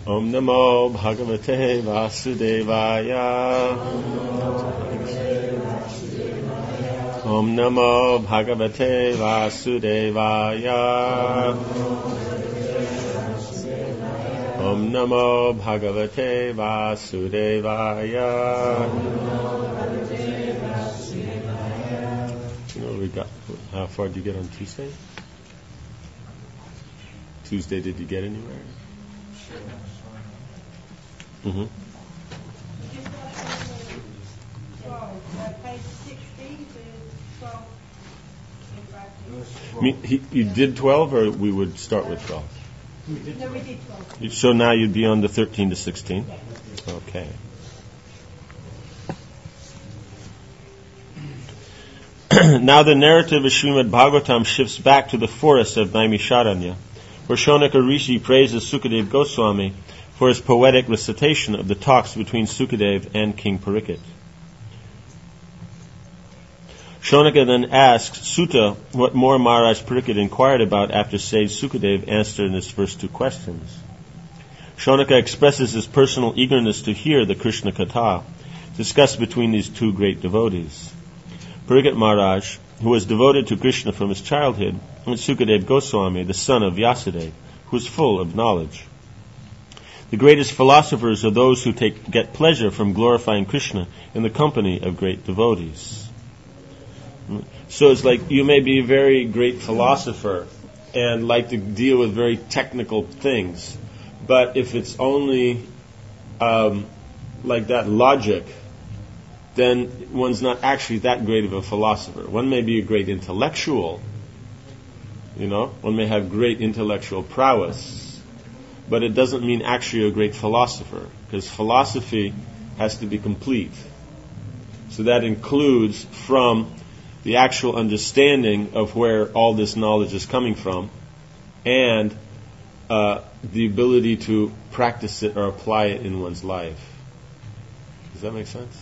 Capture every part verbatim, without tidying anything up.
Om Namo Bhagavate Vasudevaya. Om Namo Bhagavate Vasudevaya. Om Namo Bhagavate Vasudevaya. You know, we got, how far did you get on Tuesday? Tuesday, did you get anywhere? Mm-hmm. Me, he, you did twelve, or we would start with twelve? No, we did twelve. So now you'd be on the thirteen to sixteen? Okay. Now the narrative of Srimad Bhagavatam shifts back to the forest of Naimisharanya, where Shonaka Rishi praises Sukadeva Goswami for his poetic recitation of the talks between Sukadeva and King Parikshit. Shonaka then asks Sutta what more Maharaj Parikshit inquired about after sage Sukadeva answered in his first two questions. Shonaka expresses his personal eagerness to hear the Krishna Katha discussed between these two great devotees. Parikshit Maharaj, who was devoted to Krishna from his childhood, and Sukadeva Goswami, the son of Vyasadeva, who is full of knowledge. The greatest philosophers are those who take, get pleasure from glorifying Krishna in the company of great devotees. So it's like you may be a very great philosopher and like to deal with very technical things, but if it's only um, like that logic, then one's not actually that great of a philosopher. One may be a great intellectual, you know, one may have great intellectual prowess, but it doesn't mean actually a great philosopher, because philosophy has to be complete. So that includes from the actual understanding of where all this knowledge is coming from, and uh, the ability to practice it or apply it in one's life. Does that make sense?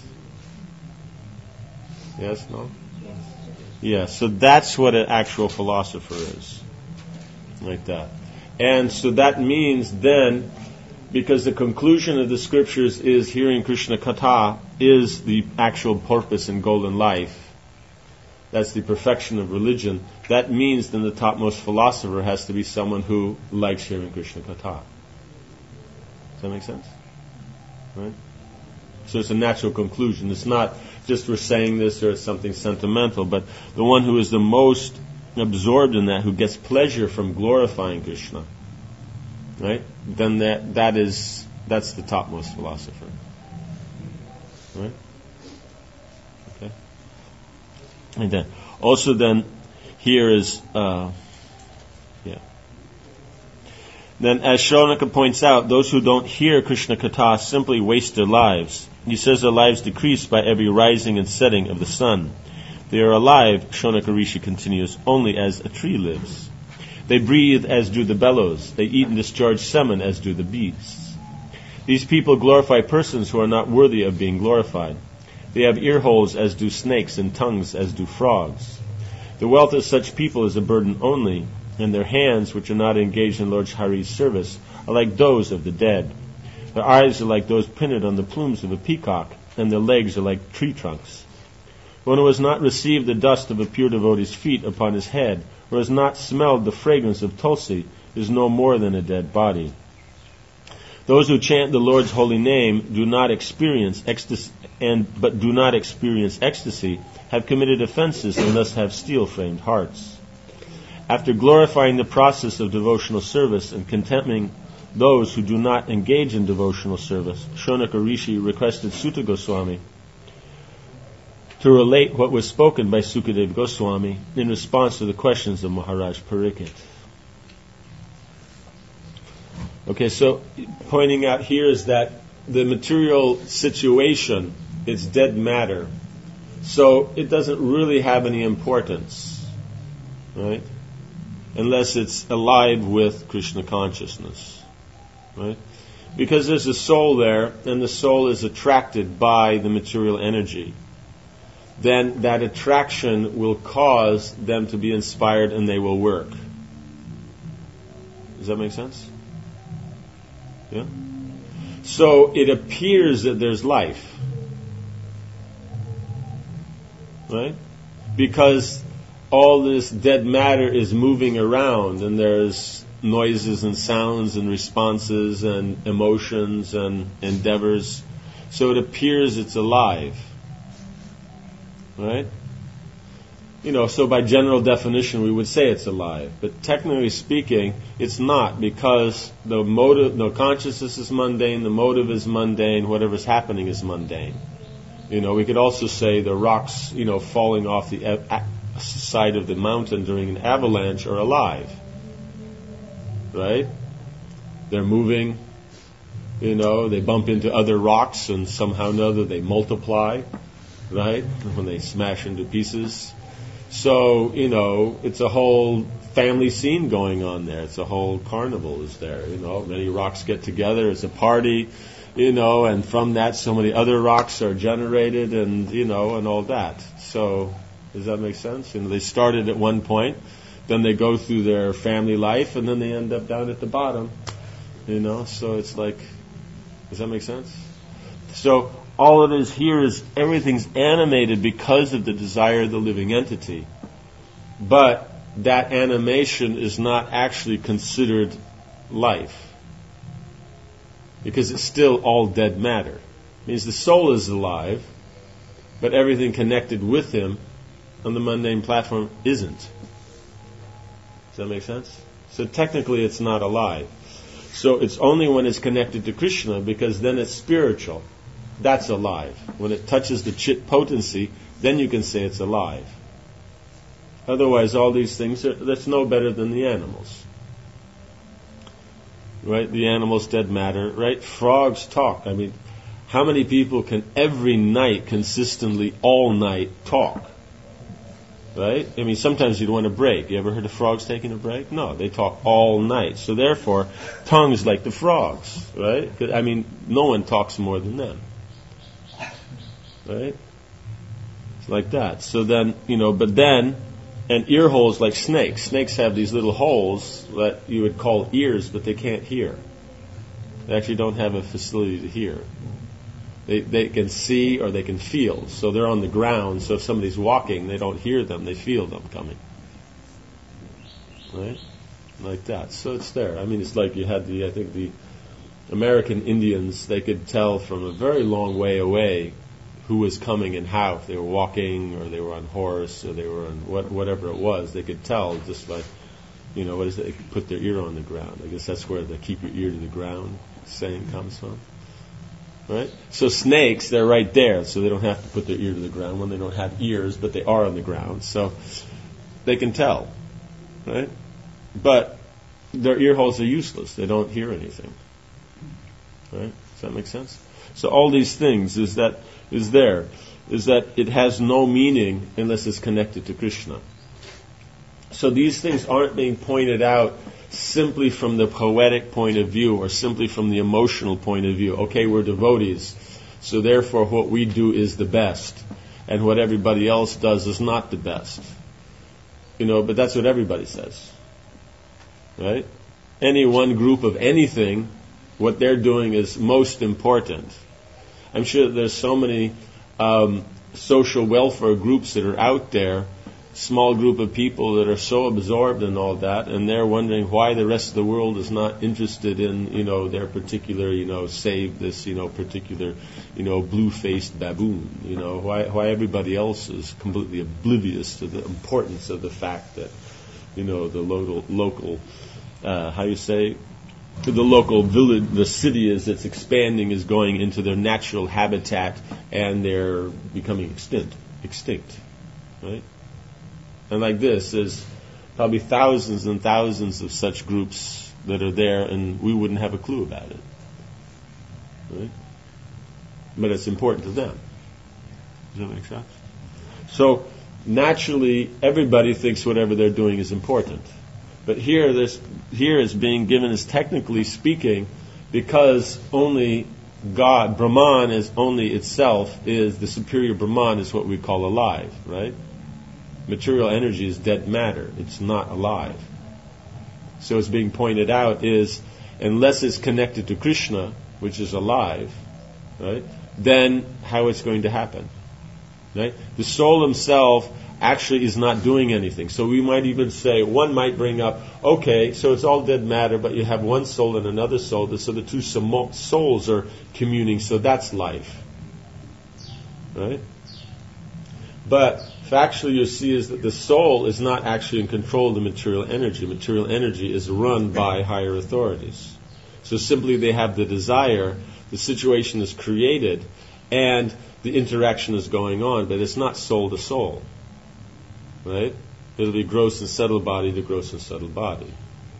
Yes? No? Yes. Yeah, so that's what an actual philosopher is. Like that. And so that means then, because the conclusion of the scriptures is hearing Krishna Katha is the actual purpose and goal in life, that's the perfection of religion, that means then the topmost philosopher has to be someone who likes hearing Krishna Katha. Does that make sense? Right? So it's a natural conclusion. It's not just we're saying this or it's something sentimental, but the one who is the most absorbed in that, who gets pleasure from glorifying Krishna, right? Then that that is that's the topmost philosopher, right? Okay. And then also then here is uh, yeah. Then as Shonaka points out, those who don't hear Krishna Katha simply waste their lives. He says their lives decrease by every rising and setting of the sun. They are alive, Shonaka Rishi continues, only as a tree lives. They breathe as do the bellows. They eat and discharge semen as do the beasts. These people glorify persons who are not worthy of being glorified. They have ear holes as do snakes and tongues as do frogs. The wealth of such people is a burden only, and their hands, which are not engaged in Lord Hari's service, are like those of the dead. Their eyes are like those printed on the plumes of a peacock, and their legs are like tree trunks. One who has not received the dust of a pure devotee's feet upon his head, or has not smelled the fragrance of tulsi, is no more than a dead body. Those who chant the Lord's holy name do not experience ecstasy, and but do not experience ecstasy, have committed offenses and thus have steel-framed hearts. After glorifying the process of devotional service and condemning those who do not engage in devotional service, Shonaka Rishi requested Sutta Goswami to relate what was spoken by Sukadeva Goswami in response to the questions of Maharaj Parikshit. Okay, so pointing out here is that the material situation is dead matter, so it doesn't really have any importance, right? Unless it's alive with Krishna consciousness, right? Because there's a soul there, and the soul is attracted by the material energy. Then that attraction will cause them to be inspired and they will work. Does that make sense? Yeah? So it appears that there's life. Right? Because all this dead matter is moving around, and there's noises and sounds and responses and emotions and endeavors. So it appears it's alive. Right? You know, so by general definition we would say it's alive. But technically speaking, it's not, because the motive, no, consciousness is mundane, the motive is mundane, whatever's happening is mundane. You know, we could also say the rocks, you know, falling off the a- a- side of the mountain during an avalanche are alive. Right? They're moving, you know, they bump into other rocks and somehow or another they multiply, right? When they smash into pieces. So, you know, it's a whole family scene going on there. It's a whole carnival is there, you know. Many rocks get together. It's a party, you know, and from that so many other rocks are generated and, you know, and all that. So, does that make sense? You know, they started at one point, then they go through their family life, and then they end up down at the bottom, you know. So it's like, does that make sense? So, all it is here is everything's animated because of the desire of the living entity. But that animation is not actually considered life. Because it's still all dead matter. It means the soul is alive, but everything connected with him on the mundane platform isn't. Does that make sense? So technically it's not alive. So it's only when it's connected to Krishna, because then it's spiritual. That's alive. When it touches the chit potency, then you can say it's alive. Otherwise, all these things, are, that's no better than the animals. Right? The animals, dead matter, right? Frogs talk. I mean, how many people can every night, consistently, all night, talk? Right? I mean, sometimes you'd want a break. You ever heard of frogs taking a break? No, they talk all night. So therefore, tongues like the frogs, right? I mean, no one talks more than them. Right? It's like that. So then, you know, but then, and ear holes like snakes. Snakes have these little holes that you would call ears, but they can't hear. They actually don't have a facility to hear. They they can see or they can feel. So they're on the ground, so if somebody's walking, they don't hear them, they feel them coming. Right? Like that. So it's there. I mean, it's like you had the, I think the American Indians, they could tell from a very long way away who was coming and how. If they were walking or they were on horse or they were on what, whatever it was, they could tell just by, you know, what is it? They could put their ear on the ground. I guess that's where the keep your ear to the ground saying comes from. Right? So snakes, they're right there, so they don't have to put their ear to the ground when they don't have ears, but they are on the ground. So they can tell. Right? But their ear holes are useless. They don't hear anything. Right? Does that make sense? So all these things is that is there, is that it has no meaning unless it's connected to Krishna. So these things aren't being pointed out simply from the poetic point of view or simply from the emotional point of view. Okay, we're devotees, so therefore what we do is the best, and what everybody else does is not the best. You know, but that's what everybody says. Right? Any one group of anything, what they're doing is most important. I'm sure there's so many um, social welfare groups that are out there, small group of people that are so absorbed in all that, and they're wondering why the rest of the world is not interested in, you know, their particular, you know, save this, you know, particular, you know, blue-faced baboon. You know, why why everybody else is completely oblivious to the importance of the fact that, you know, the local local, uh, how you say. The local village, the city as it's expanding is going into their natural habitat and they're becoming extinct. Extinct. Right? And like this, there's probably thousands and thousands of such groups that are there and we wouldn't have a clue about it. Right? But it's important to them. Does that make sense? So, naturally, everybody thinks whatever they're doing is important. But here, this here is being given as technically speaking, because only God, Brahman is only itself, is the superior Brahman is what we call alive, right? Material energy is dead matter. It's not alive. So it's being pointed out is unless it's connected to Krishna, which is alive, right, then how it's going to happen. Right? The soul himself actually is not doing anything. So we might even say, one might bring up, okay, so it's all dead matter, but you have one soul and another soul, so the two souls are communing, so that's life. Right? But factually you see is that the soul is not actually in control of the material energy. Material energy is run by higher authorities. So simply they have the desire, the situation is created, and the interaction is going on, but it's not soul to soul. Right? It'll be gross and subtle body to gross and subtle body.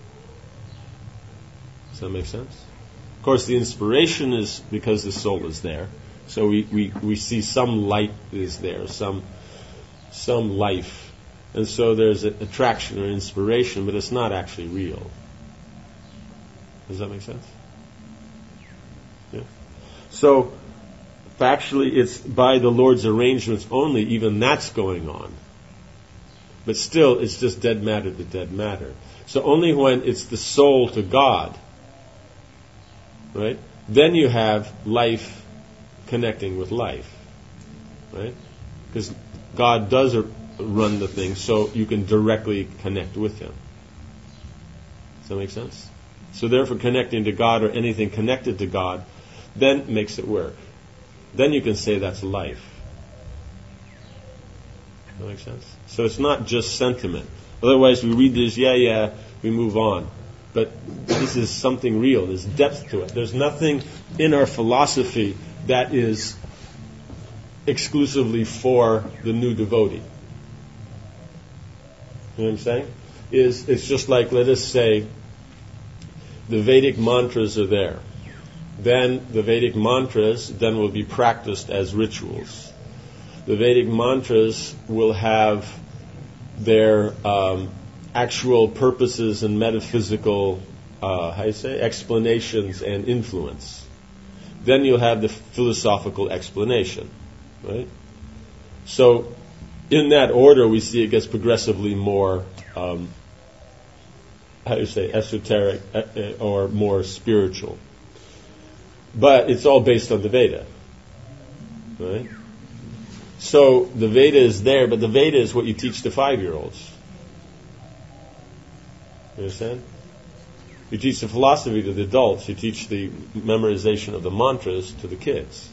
Does that make sense? Of course, the inspiration is because the soul is there. So we, we, we see some light is there, some some life. And so there's an attraction or inspiration, but it's not actually real. Does that make sense? Yeah. So, factually, it's by the Lord's arrangements only, even that's going on. But still, it's just dead matter to dead matter. So only when it's the soul to God, right, then you have life connecting with life, right? Because God does run the thing, so you can directly connect with Him. Does that make sense? So therefore, connecting to God or anything connected to God then makes it work. Then you can say that's life. Does that make sense? So it's not just sentiment. Otherwise, we read this, yeah, yeah, we move on. But this is something real. There's depth to it. There's nothing in our philosophy that is exclusively for the new devotee. You know what I'm saying? Is it's just like, let us say, the Vedic mantras are there. Then the Vedic mantras then will be practiced as rituals. The Vedic mantras will have their um, actual purposes and metaphysical, uh, how do you say, explanations and influence. Then you'll have the philosophical explanation, right? So, in that order, we see it gets progressively more, um, how do you say, esoteric uh, or more spiritual. But it's all based on the Veda, right? So the Veda is there, but the Veda is what you teach to five-year-olds. You understand? You teach the philosophy to the adults. You teach the memorization of the mantras to the kids.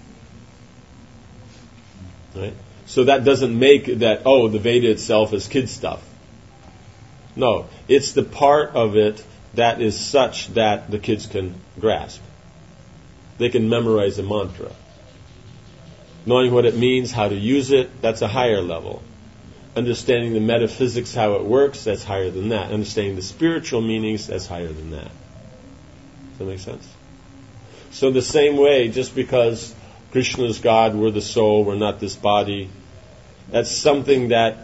Right? So that doesn't make that, oh, the Veda itself is kid stuff. No, it's the part of it that is such that the kids can grasp. They can memorize a mantra. Knowing what it means, how to use it, that's a higher level. Understanding the metaphysics, how it works, that's higher than that. Understanding the spiritual meanings, that's higher than that. Does that make sense? So the same way, just because Krishna is God, we're the soul, we're not this body, that's something that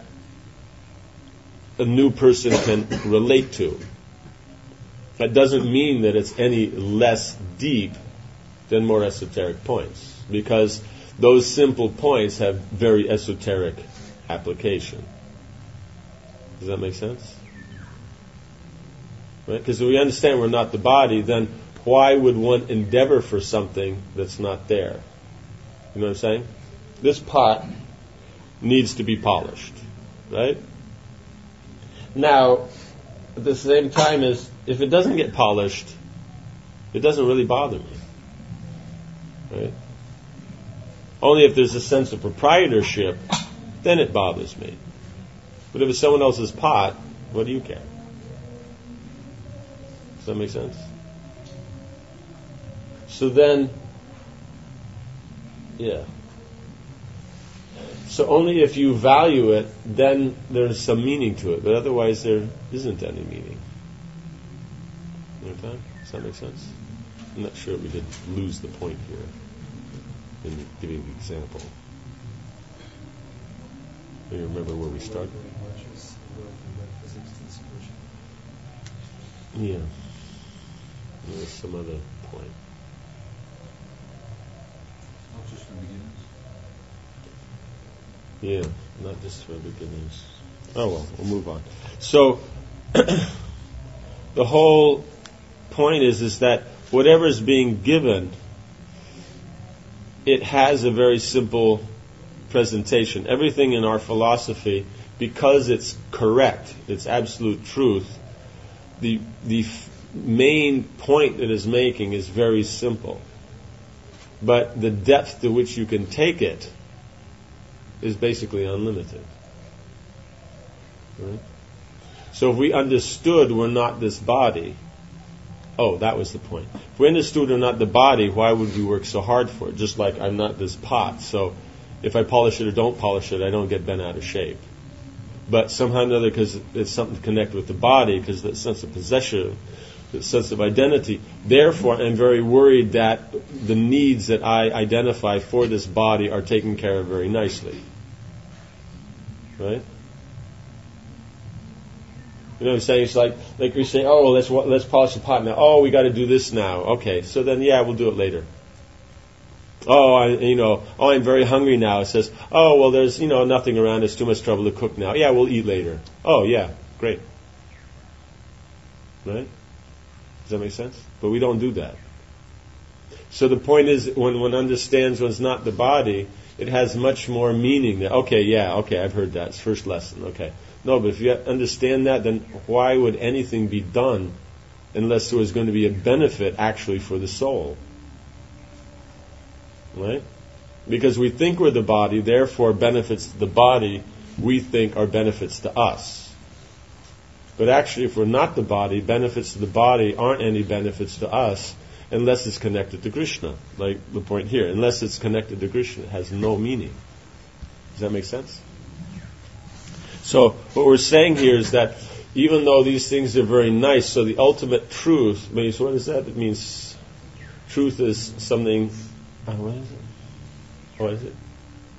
a new person can relate to. That doesn't mean that it's any less deep than more esoteric points, because those simple points have very esoteric application. Does that make sense? Right? Because if we understand we're not the body, then why would one endeavor for something that's not there? You know what I'm saying? This pot needs to be polished, right? Now, at the same time as if it doesn't get polished, it doesn't really bother me, right? Only if there's a sense of proprietorship, then it bothers me. But if it's someone else's pot, what do you care? Does that make sense? So then, yeah. So only if you value it, then there's some meaning to it. But otherwise, there isn't any meaning. You know what I'm saying? Does that make sense? I'm not sure we did lose the point here in giving the example. Do you remember where we started? Yeah. There's some other point. Not just for beginners. Yeah, not just for beginners. Oh well, we'll move on. So, the whole point is, is that whatever is being given, it has a very simple presentation. Everything in our philosophy, because it's correct, it's absolute truth, the the f- main point it is making is very simple. But the depth to which you can take it is basically unlimited. Right? So if we understood we're not this body, oh, that was the point. If we understood we're not the body, why would we work so hard for it? Just like I'm not this pot, so if I polish it or don't polish it, I don't get bent out of shape. But somehow or another, because it's something to connect with the body, because that sense of possession, the sense of identity, therefore I'm very worried that the needs that I identify for this body are taken care of very nicely. Right? You know what I'm saying? It's like, like you're saying, oh, let's let's polish the pot now. Oh, we got to do this now. Okay, so then, yeah, we'll do it later. Oh, I, you know, oh, I'm very hungry now. It says, oh, well, there's, you know, nothing around. It's too much trouble to cook now. Yeah, we'll eat later. Oh, yeah, great. Right? Does that make sense? But we don't do that. So the point is, when one understands one's not the body, it has much more meaning. That, okay, yeah, okay, I've heard that. It's first lesson. Okay. No, but if you understand that, then why would anything be done unless there was going to be a benefit actually for the soul? Right? Because we think we're the body, therefore benefits to the body we think are benefits to us. But actually, if we're not the body, benefits to the body aren't any benefits to us unless it's connected to Krishna. Like the point here, unless it's connected to Krishna, it has no meaning. Does that make sense? So what we're saying here is that even though these things are very nice, so the ultimate truth means, what is that? It means truth is something. Oh, what is it? What is it?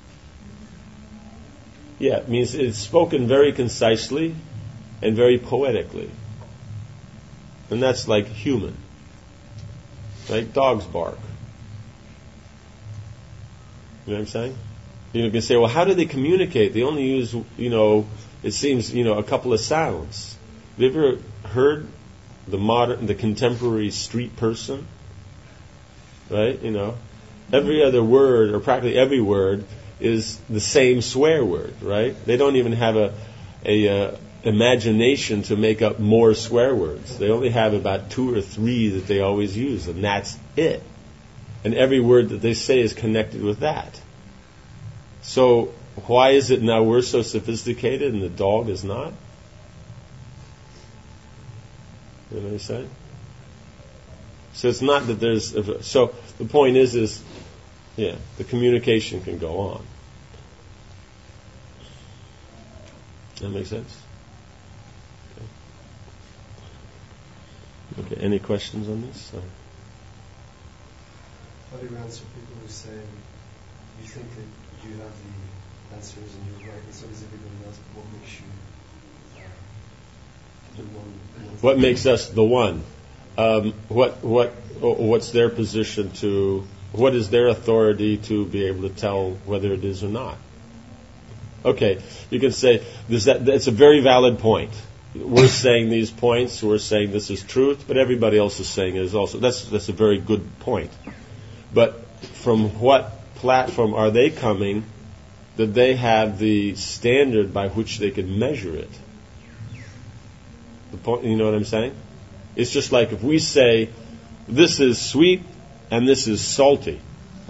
Yeah, it means it's spoken very concisely and very poetically. And that's like human. Like dogs bark. You know what I'm saying? You can say, well, how do they communicate? They only use, you know, it seems, you know, a couple of sounds. Have you ever heard the modern, the contemporary street person? Right? You know, every other word, or practically every word, is the same swear word, right? They don't even have a, a uh, imagination to make up more swear words. They only have about two or three that they always use, and that's it. And every word that they say is connected with that. So why is it now we're so sophisticated and the dog is not? You know what I'm saying? So it's not that there's... So the point is, is, yeah, the communication can go on. That makes sense? Okay. Okay, any questions on this? Or? How do you answer people who say, you think that you have the answers and you're right, and so does everybody else, but what makes you uh, the one? What makes us the one? Um, what what what's their position to? What is their authority to be able to tell whether it is or not? Okay, you can say this. That that's a very valid point. We're saying these points. We're saying this is truth, but everybody else is saying it is also. That's that's a very good point. But from what platform are they coming that they have the standard by which they can measure it? The point, you know what I'm saying? It's just like if we say, this is sweet and this is salty.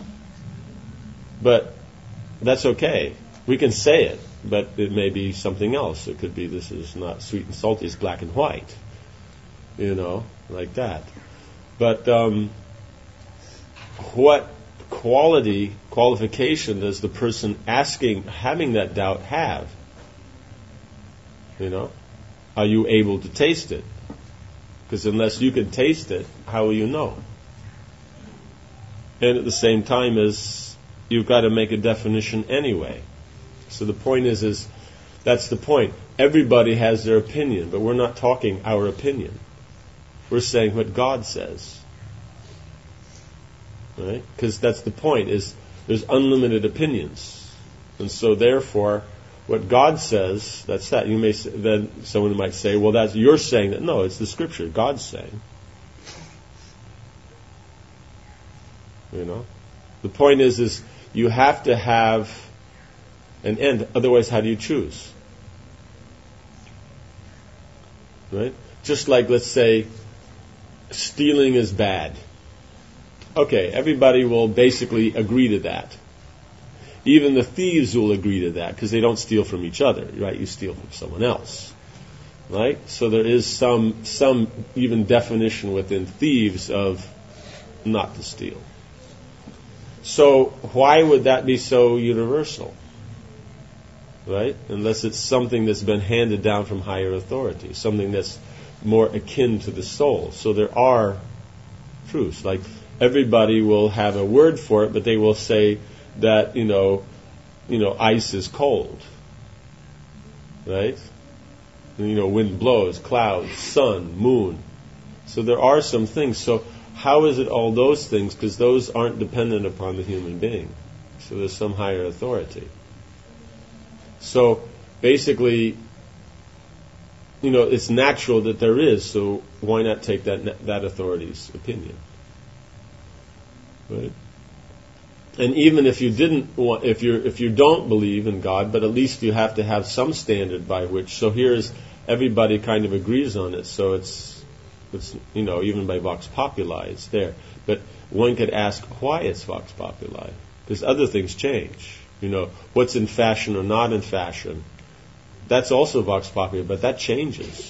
But that's okay. We can say it, but it may be something else. It could be this is not sweet and salty, it's black and white. You know, like that. But um, what quality, qualification does the person asking, having that doubt have? You know? Are you able to taste it? Because unless you can taste it, how will you know? And at the same time as you've got to make a definition anyway. So the point is, is that's the point. Everybody has their opinion, but we're not talking our opinion. We're saying what God says. Right? Because that's the point, is there's unlimited opinions. And so therefore, what God says, that's that. You may say, then someone might say, well, that's you're saying that. No, it's the Scripture. God's saying. You know? The point is, is you have to have an end. Otherwise, how do you choose? Right? Just like, let's say, stealing is bad. Okay, everybody will basically agree to that. Even the thieves will agree to that because they don't steal from each other, right? You steal from someone else, right? So there is some some even definition within thieves of not to steal. So why would that be so universal, right? Unless it's something that's been handed down from higher authority, something that's more akin to the soul. So there are truths. Like everybody will have a word for it, but they will say that, you know, you know, ice is cold, right? And, you know, wind blows, clouds, sun, moon. So there are some things. So how is it all those things? Because those aren't dependent upon the human being. So there's some higher authority. So basically, you know, it's natural that there is. So why not take that that authority's opinion, right? And even if you didn't want, if you if you don't believe in God, but at least you have to have some standard by which. So here's everybody kind of agrees on it. So it's it's you know, even by Vox Populi it's there. But one could ask why it's Vox Populi, because other things change. You know, what's in fashion or not in fashion, that's also Vox Populi, but that changes.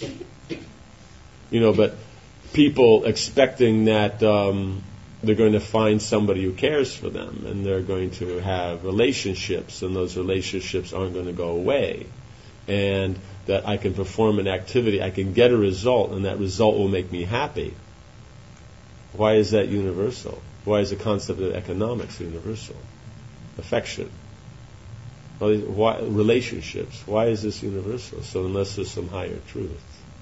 You know, but people expecting that. Um, They're going to find somebody who cares for them, and they're going to have relationships, and those relationships aren't going to go away. And that I can perform an activity, I can get a result, and that result will make me happy. Why is that universal? Why is the concept of economics universal? Affection. Why, relationships. Why is this universal? So unless there's some higher truth.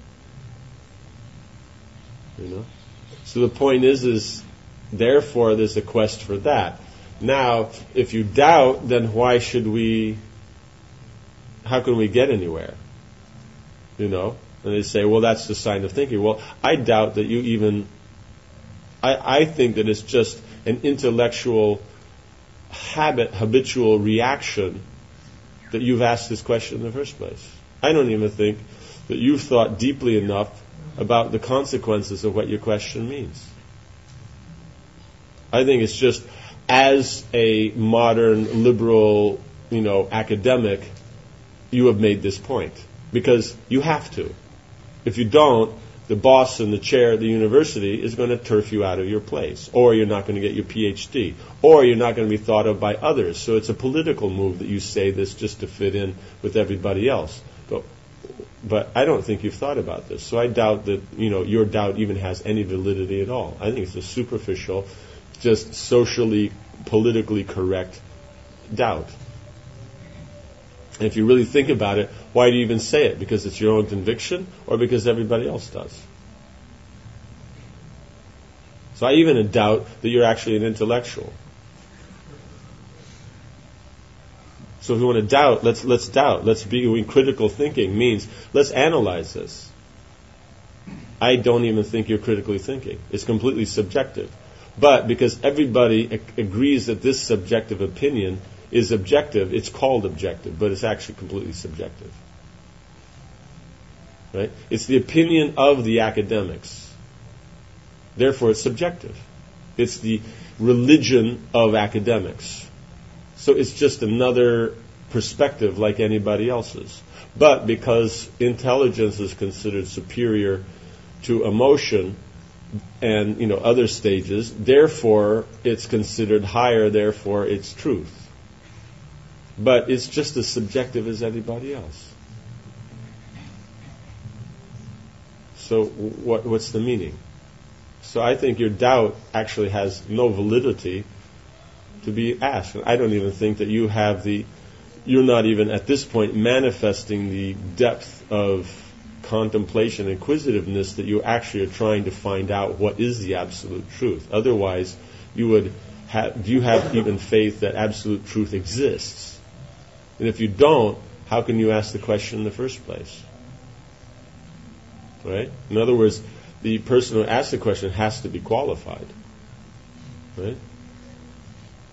You know? So the point is, is therefore, there's a quest for that. Now, if you doubt, then why should we, how can we get anywhere? You know? And they say, well, that's the sign of thinking. Well, I doubt that you even, I, I think that it's just an intellectual habit, habitual reaction that you've asked this question in the first place. I don't even think that you've thought deeply enough about the consequences of what your question means. I think it's just, as a modern liberal, you know, academic, you have made this point. Because you have to. If you don't, the boss in the chair at the university is going to turf you out of your place. Or you're not going to get your P H D. Or you're not going to be thought of by others. So it's a political move that you say this just to fit in with everybody else. But, but I don't think you've thought about this. So I doubt that, you know, your doubt even has any validity at all. I think it's a superficial, just socially, politically correct doubt. And if you really think about it, why do you even say it? Because it's your own conviction, or because everybody else does? So I even doubt that you're actually an intellectual. So if you want to doubt, let's let's doubt. Let's be doing critical thinking means let's analyze this. I don't even think you're critically thinking. It's completely subjective. But because everybody ag- agrees that this subjective opinion is objective, it's called objective, but it's actually completely subjective. Right? It's the opinion of the academics. Therefore, it's subjective. It's the religion of academics. So it's just another perspective like anybody else's. But because intelligence is considered superior to emotion, and, you know, other stages, therefore it's considered higher, therefore it's truth. But it's just as subjective as anybody else. So what, what's the meaning? So I think your doubt actually has no validity to be asked. I don't even think that you have the, you're not even at this point manifesting the depth of contemplation, inquisitiveness that you actually are trying to find out what is the absolute truth. Otherwise, you would have, do you have even faith that absolute truth exists? And if you don't, how can you ask the question in the first place? Right? In other words, the person who asks the question has to be qualified. Right?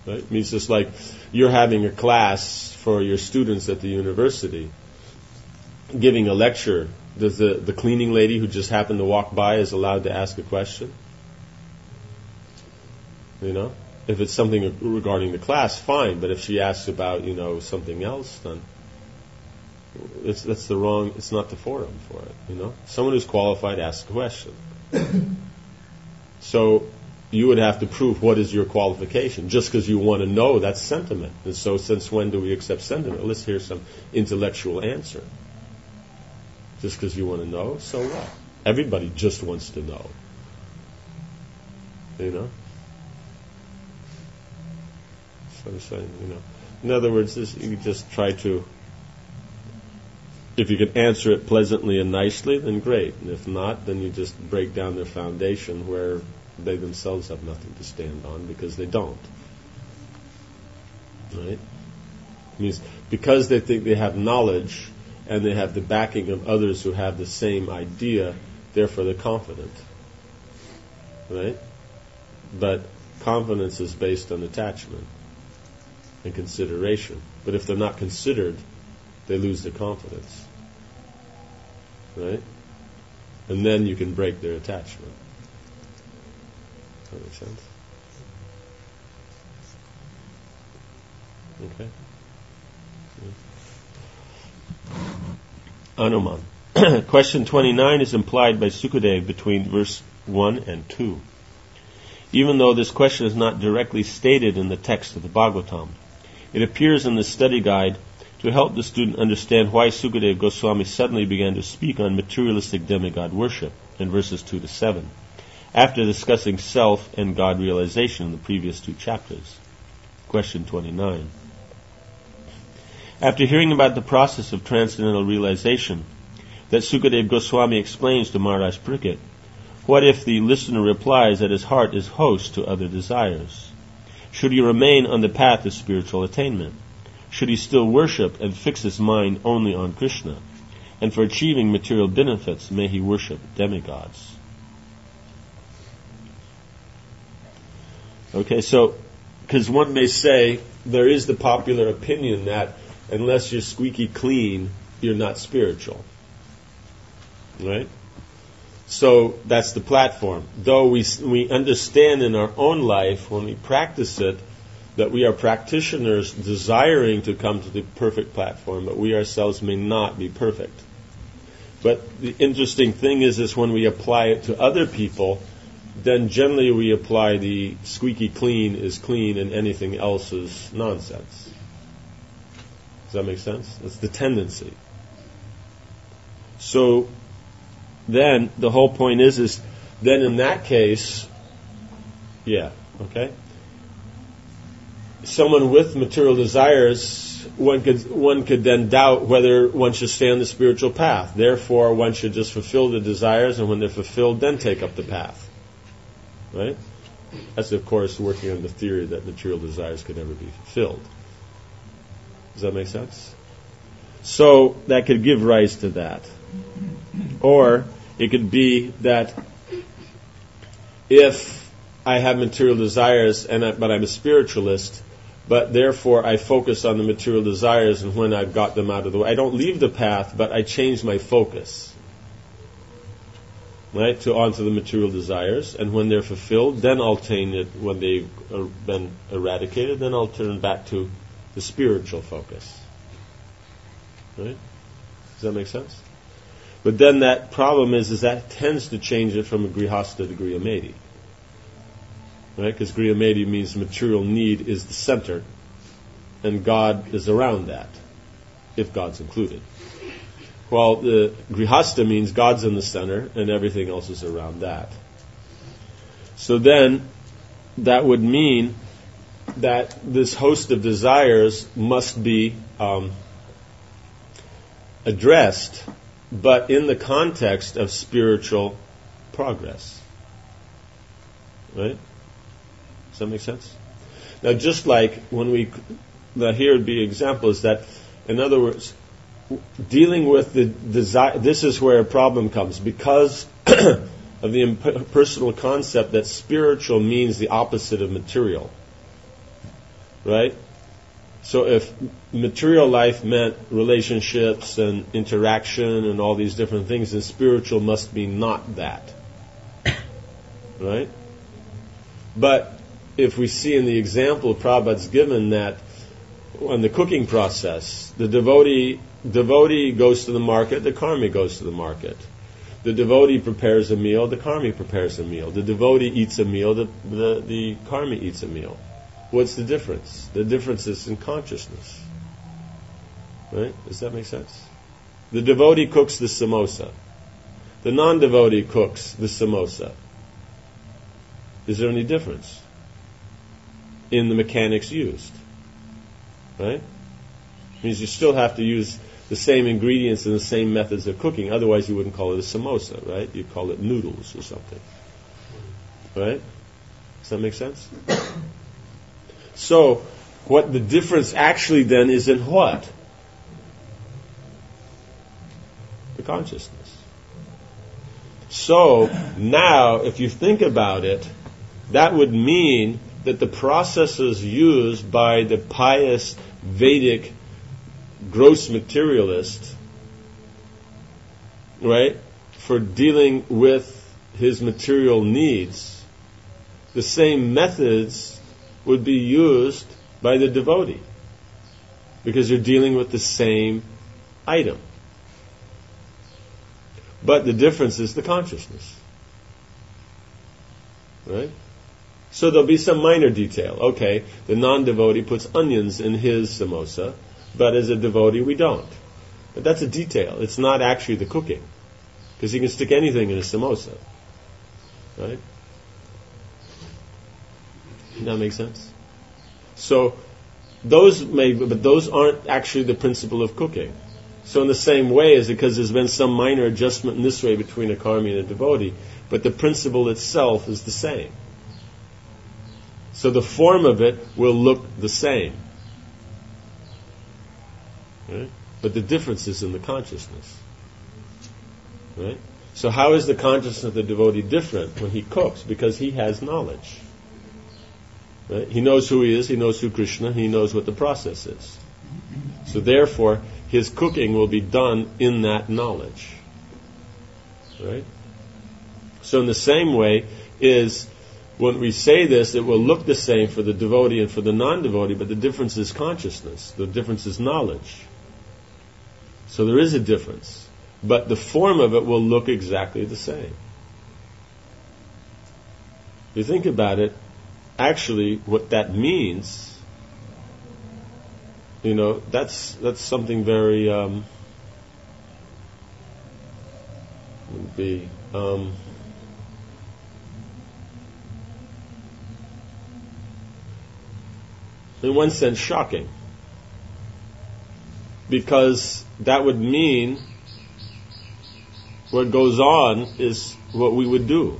Right? It means just like you're having a class for your students at the university, giving a lecture. Does the, the cleaning lady who just happened to walk by is allowed to ask a question? You know? If it's something regarding the class, fine. But if she asks about, you know, something else, then it's that's the wrong. It's not the forum for it. You know, someone who's qualified asks a question. So you would have to prove what is your qualification. Just because you want to know, that's sentiment. And so, since when do we accept sentiment? Let's hear some intellectual answer. Just because you want to know, so what? Everybody just wants to know. You know. So I'm saying, you know. In other words, this, you just try to. If you can answer it pleasantly and nicely, then great. And if not, then you just break down their foundation where they themselves have nothing to stand on because they don't. Right? It means because they think they have knowledge and they have the backing of others who have the same idea, therefore they're confident. Right? But confidence is based on attachment and consideration. But if they're not considered, they lose their confidence. Right? And then you can break their attachment. Does that make sense? Okay. Yeah. Anuman. Question twenty-nine is implied by Sukadev between verse one and two. Even though this question is not directly stated in the text of the Bhagavatam, it appears in the study guide to help the student understand why Sukadev Goswami suddenly began to speak on materialistic demigod worship in verses two to seven, after discussing self and God realization in the previous two chapters. Question twenty-nine. After hearing about the process of transcendental realization that Sukadev Goswami explains to Maharaj Parikshit, what if the listener replies that his heart is host to other desires? Should he remain on the path of spiritual attainment? Should he still worship and fix his mind only on Krishna? And for achieving material benefits, may he worship demigods? Okay, so, because one may say, there is the popular opinion that unless you're squeaky clean, you're not spiritual. Right? So, that's the platform. Though we we understand in our own life, when we practice it, that we are practitioners desiring to come to the perfect platform, but we ourselves may not be perfect. But the interesting thing is, is when we apply it to other people, then generally we apply the squeaky clean is clean and anything else is nonsense. Does that make sense? That's the tendency. So then the whole point is, is then in that case, yeah, okay? Someone with material desires, one could one could then doubt whether one should stay on the spiritual path. Therefore, one should just fulfill the desires, and when they're fulfilled, then take up the path. Right? That's, of course, working on the theory that material desires could never be fulfilled. Does that make sense? So, that could give rise to that. Or, it could be that if I have material desires, and I, but I'm a spiritualist, but therefore I focus on the material desires, and when I've got them out of the way, I don't leave the path, but I change my focus. Right, to onto the material desires, and when they're fulfilled, then I'll attain it. When they've been eradicated, then I'll turn back to the spiritual focus. Right? Does that make sense? But then that problem is, is that tends to change it from a grihasta to griyameti. Right? Because griyameti means material need is the center, and God is around that, if God's included. Well, the grihasta means God's in the center and everything else is around that. So then, that would mean that this host of desires must be um, addressed, but in the context of spiritual progress. Right? Does that make sense? Now, just like when we, now here would be an example, is that, in other words, dealing with the desire, this is where a problem comes, because of the impersonal concept that spiritual means the opposite of material. right? So if material life meant relationships and interaction and all these different things, then spiritual must be not that. Right? But if we see in the example Prabhupada's given that on the cooking process, the devotee devotee goes to the market, the karmi goes to the market. The devotee prepares a meal, the karmi prepares a meal. The devotee eats a meal, the, the, the karmi eats a meal. What's the difference? The difference is in consciousness. Right? Does that make sense? The devotee cooks the samosa. The non-devotee cooks the samosa. Is there any difference in the mechanics used? Right? It means you still have to use the same ingredients and the same methods of cooking. Otherwise you wouldn't call it a samosa, right? You'd call it noodles or something. Right? Does that make sense? So, what the difference actually then is in what? The consciousness. So, now, if you think about it, that would mean that the processes used by the pious Vedic gross materialist, right, for dealing with his material needs, the same methods would be used by the devotee, because you're dealing with the same item. But the difference is the consciousness. Right? So there'll be some minor detail. Okay, the non-devotee puts onions in his samosa, but as a devotee we don't. But that's a detail. It's not actually the cooking. Because you can stick anything in a samosa. Right? Does that make sense? So those may, but those aren't actually the principle of cooking. So in the same way, is because there's been some minor adjustment in this way between a karmi and a devotee, but the principle itself is the same. So the form of it will look the same. Right? But the difference is in the consciousness. Right? So how is the consciousness of the devotee different when he cooks? Because he has knowledge. Right? He knows who he is, he knows who Krishna, he knows what the process is. So therefore, his cooking will be done in that knowledge. Right? So in the same way is, when we say this, it will look the same for the devotee and for the non-devotee, but the difference is consciousness. The difference is knowledge. So there is a difference. But the form of it will look exactly the same. If you think about it, actually what that means, you know, that's that's something very um, would be um, in one sense shocking, because that would mean what goes on is what we would do,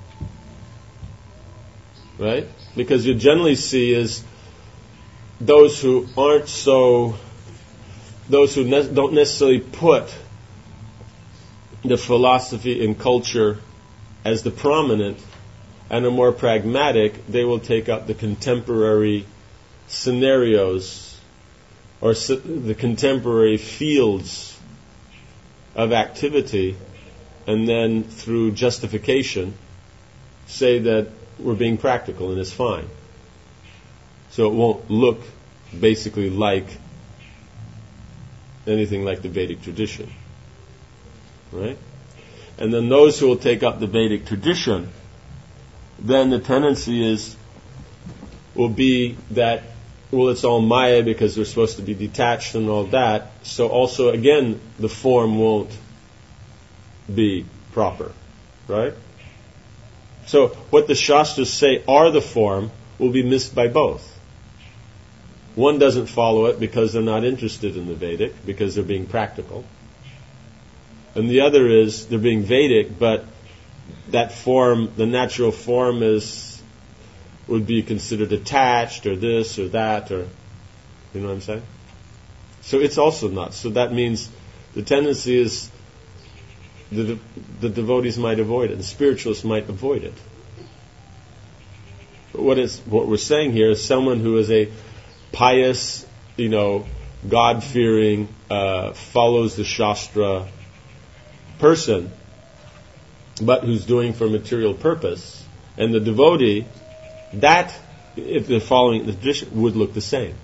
right? Because you generally see is those who aren't so, those who ne- don't necessarily put the philosophy and culture as the prominent and are more pragmatic, they will take up the contemporary scenarios or s- the contemporary fields of activity, and then through justification say that we're being practical and it's fine. So it won't look basically like anything like the Vedic tradition. Right? And then those who will take up the Vedic tradition, then the tendency is, will be that, well, it's all Maya because they're supposed to be detached and all that. So also, again, the form won't be proper. Right? So what the Shastras say are the form will be missed by both. One doesn't follow it because they're not interested in the Vedic, because they're being practical. And the other is they're being Vedic, but that form, the natural form is, would be considered attached or this or that, or, you know what I'm saying? So it's also not. So that means the tendency is the, the devotees might avoid it, the spiritualists might avoid it. But what is what we're saying here is someone who is a pious, you know, God-fearing, uh, follows the Shastra person, but who's doing for material purpose, and the devotee, that, if they're following the tradition, would look the same.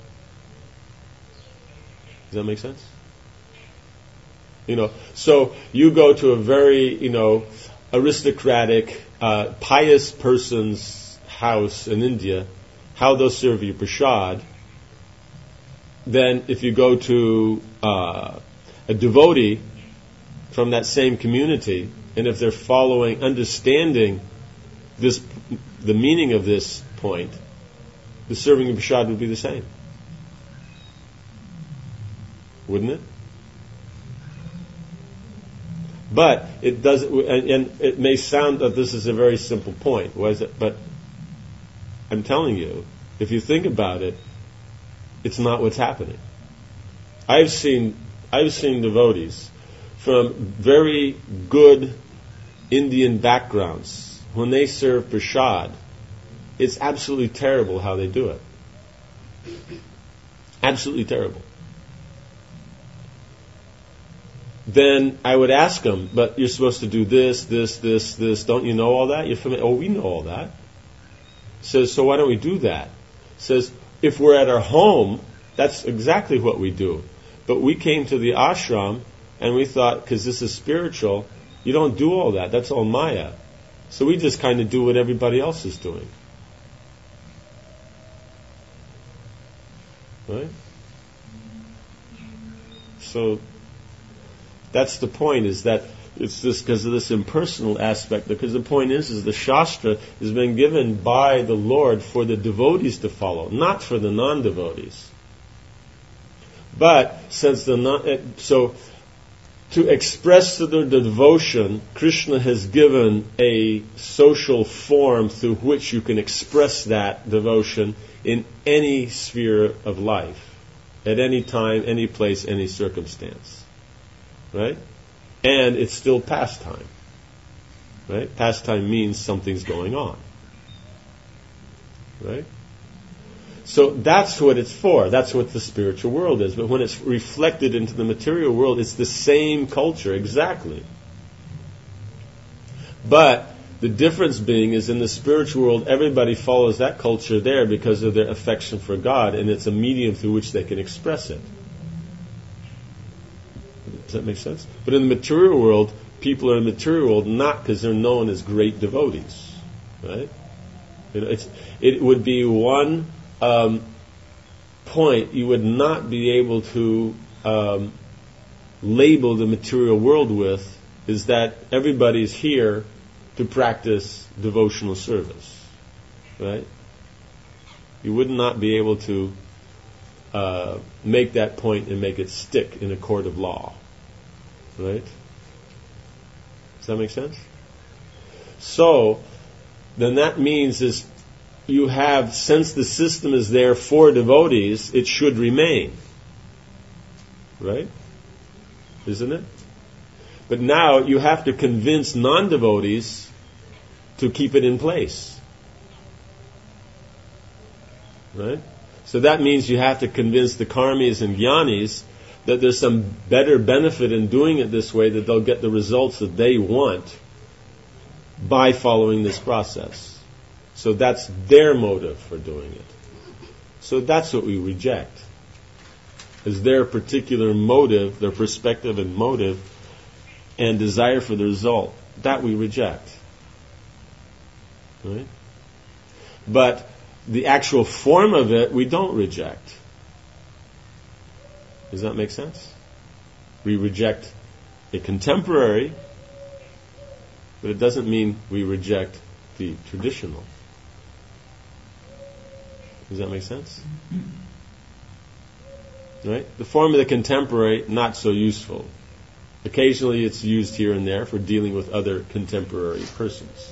Does that make sense? You know, so you go to a very, you know, aristocratic, uh, pious person's house in India, how they'll serve you prasad. Then if you go to uh, a devotee from that same community, and if they're following, understanding this, the meaning of this point, the serving of prasad would be the same. Wouldn't it? But it does, and it may sound that this is a very simple point, was it? But I'm telling you, if you think about it, it's not what's happening. I've seen, I've seen devotees from very good Indian backgrounds, when they serve prasad, it's absolutely terrible how they do it. Absolutely terrible. Then I would ask them, but you're supposed to do this, this, this, this. Don't you know all that? You're familiar? Oh, we know all that. Says, so why don't we do that? Says, if we're at our home, that's exactly what we do. But we came to the ashram and we thought, because this is spiritual, you don't do all that. That's all Maya. So we just kind of do what everybody else is doing. Right? So that's the point, is that it's this because of this impersonal aspect. Because the point is, is the Shastra has been given by the Lord for the devotees to follow, not for the non-devotees. But since the non, so to express to their devotion, Krishna has given a social form through which you can express that devotion in any sphere of life, at any time, any place, any circumstance. Right? And it's still pastime. Right? Pastime means something's going on. Right? So that's what it's for. That's what the spiritual world is. But when it's reflected into the material world, it's the same culture, exactly. But the difference being is in the spiritual world, everybody follows that culture there because of their affection for God, and it's a medium through which they can express it. Does that make sense? But in the material world, people are in the material world not because they're known as great devotees, right? You know, it's, it would be one um, point you would not be able to um, label the material world with, is that everybody's here to practice devotional service, right? You would not be able to uh, make that point and make it stick in a court of law. Right? Does that make sense? So, then that means is you have, since the system is there for devotees, it should remain. Right? Isn't it? But now you have to convince non-devotees to keep it in place. Right? So that means you have to convince the karmis and jnanis that there's some better benefit in doing it this way, that they'll get the results that they want by following this process. So that's their motive for doing it. So that's what we reject, is their particular motive, their perspective and motive and desire for the result. That we reject. Right? But the actual form of it, we don't reject. Does that make sense? We reject a contemporary, but it doesn't mean we reject the traditional. Does that make sense? Right? The form of the contemporary, not so useful. Occasionally it's used here and there for dealing with other contemporary persons.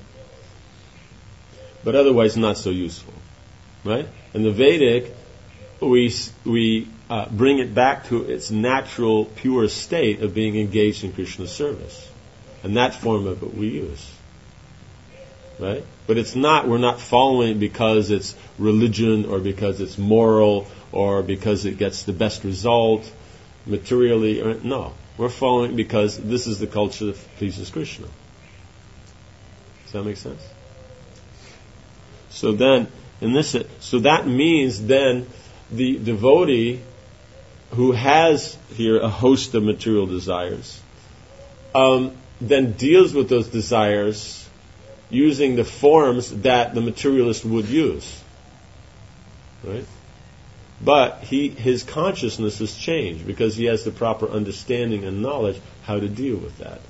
But otherwise not so useful. Right? And the Vedic, we we uh, bring it back to its natural, pure state of being engaged in Krishna's service. And that form of it we use. Right? But it's not, we're not following it because it's religion or because it's moral or because it gets the best result materially. Or, no. We're following it because this is the culture that pleases Krishna. Does that make sense? So then, in this, so that means then the devotee who has here a host of material desires, um, then deals with those desires using the forms that the materialist would use. Right? But he, his consciousness has changed because he has the proper understanding and knowledge how to deal with that.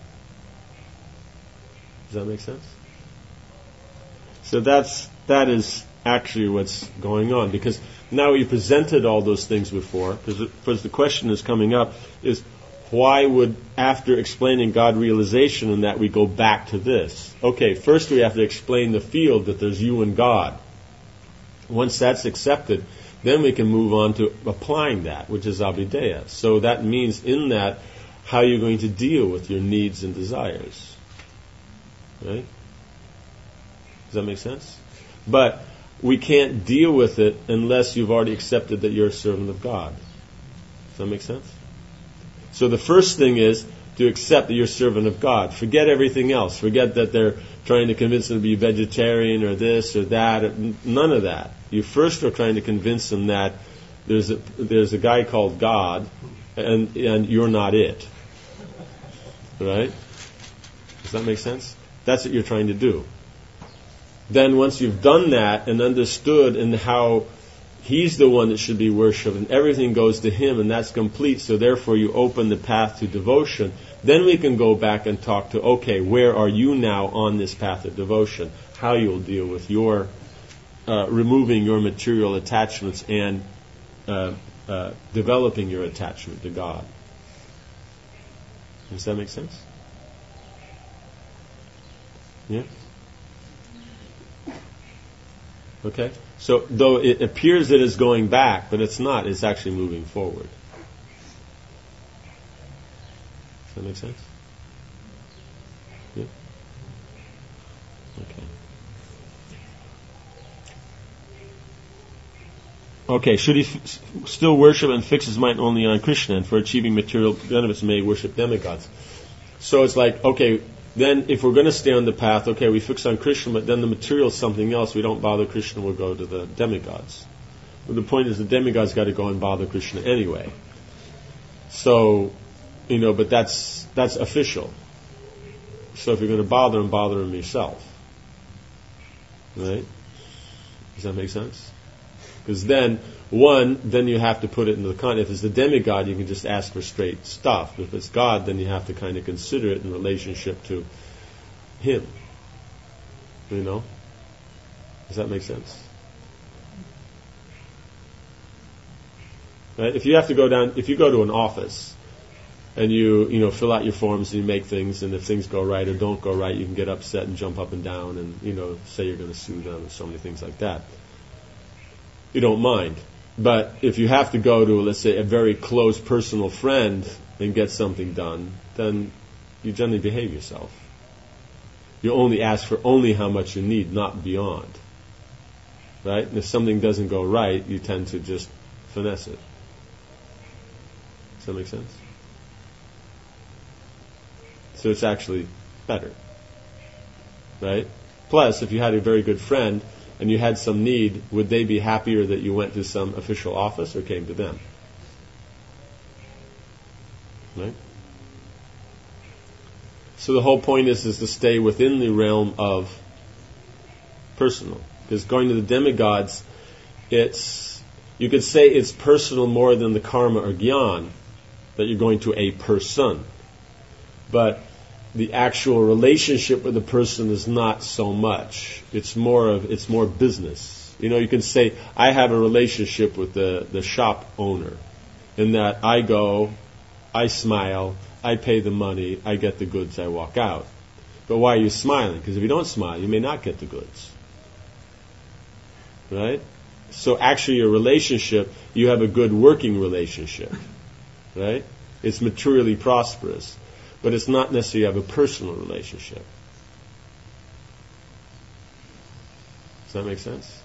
Does that make sense? So that's, that is actually what's going on, because now we presented all those things before, because the question is coming up is, why would, after explaining God realization and that, we go back to this? Okay, first we have to explain the field that there's you and God. Once that's accepted, then we can move on to applying that, which is Abhideya. So that means in that, how you're going to deal with your needs and desires. Right? Does that make sense? But we can't deal with it unless you've already accepted that you're a servant of God. Does that make sense? So the first thing is to accept that you're a servant of God. Forget everything else. Forget that they're trying to convince them to be vegetarian or this or that. None of that. You first are trying to convince them that there's a, there's a guy called God and, and you're not it. Right? Does that make sense? That's what you're trying to do. Then once you've done that and understood and how He's the one that should be worshipped and everything goes to Him and that's complete, so therefore you open the path to devotion, then we can go back and talk to, okay, where are you now on this path of devotion? How you'll deal with your uh, removing your material attachments and uh, uh, developing your attachment to God. Does that make sense? Yeah? Okay? So, though it appears that it's going back, but it's not, it's actually moving forward. Does that make sense? Yeah? Okay. Okay, should he f- still worship and fix his mind only on Krishna, and for achieving material benefits may worship demigods? So it's like, okay, then if we're going to stay on the path, okay, we fix on Krishna, but then the material is something else, we don't bother Krishna, we'll go to the demigods. But the point is the demigods got to go and bother Krishna anyway. So, you know, but that's that's official. So if you're going to bother him, bother him yourself. Right? Does that make sense? Because then, one, then you have to put it into the context. If it's the demigod, you can just ask for straight stuff. But if it's God, then you have to kind of consider it in relationship to Him. You know? Does that make sense? Right? If you have to go down, if you go to an office and you, you know, fill out your forms and you make things, and if things go right or don't go right, you can get upset and jump up and down and, you know, say you're going to sue them and so many things like that. You don't mind. But if you have to go to, let's say, a very close personal friend and get something done, then you generally behave yourself. You only ask for only how much you need, not beyond. Right? And if something doesn't go right, you tend to just finesse it. Does that make sense? So it's actually better. Right? Plus, if you had a very good friend and you had some need, would they be happier that you went to some official office or came to them? Right? So the whole point is, is to stay within the realm of personal. Because going to the demigods, it's, you could say it's personal more than the karma or gyan, that you're going to a person. But the actual relationship with the person is not so much. It's more of, it's more business. You know, you can say, I have a relationship with the, the shop owner, in that I go, I smile, I pay the money, I get the goods, I walk out. But why are you smiling? Because if you don't smile, you may not get the goods. Right? So actually your relationship, you have a good working relationship. Right? It's materially prosperous. But it's not necessarily you have a personal relationship. that make sense?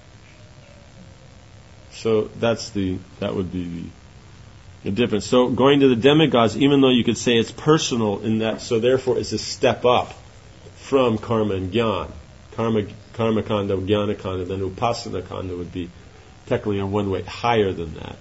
So that's the that would be the, the difference. So going to the demigods, even though you could say it's personal in that, so therefore it's a step up from karma and jnana. Karma, karma kanda, jnana kanda, then upasana kanda would be technically in one way higher than that.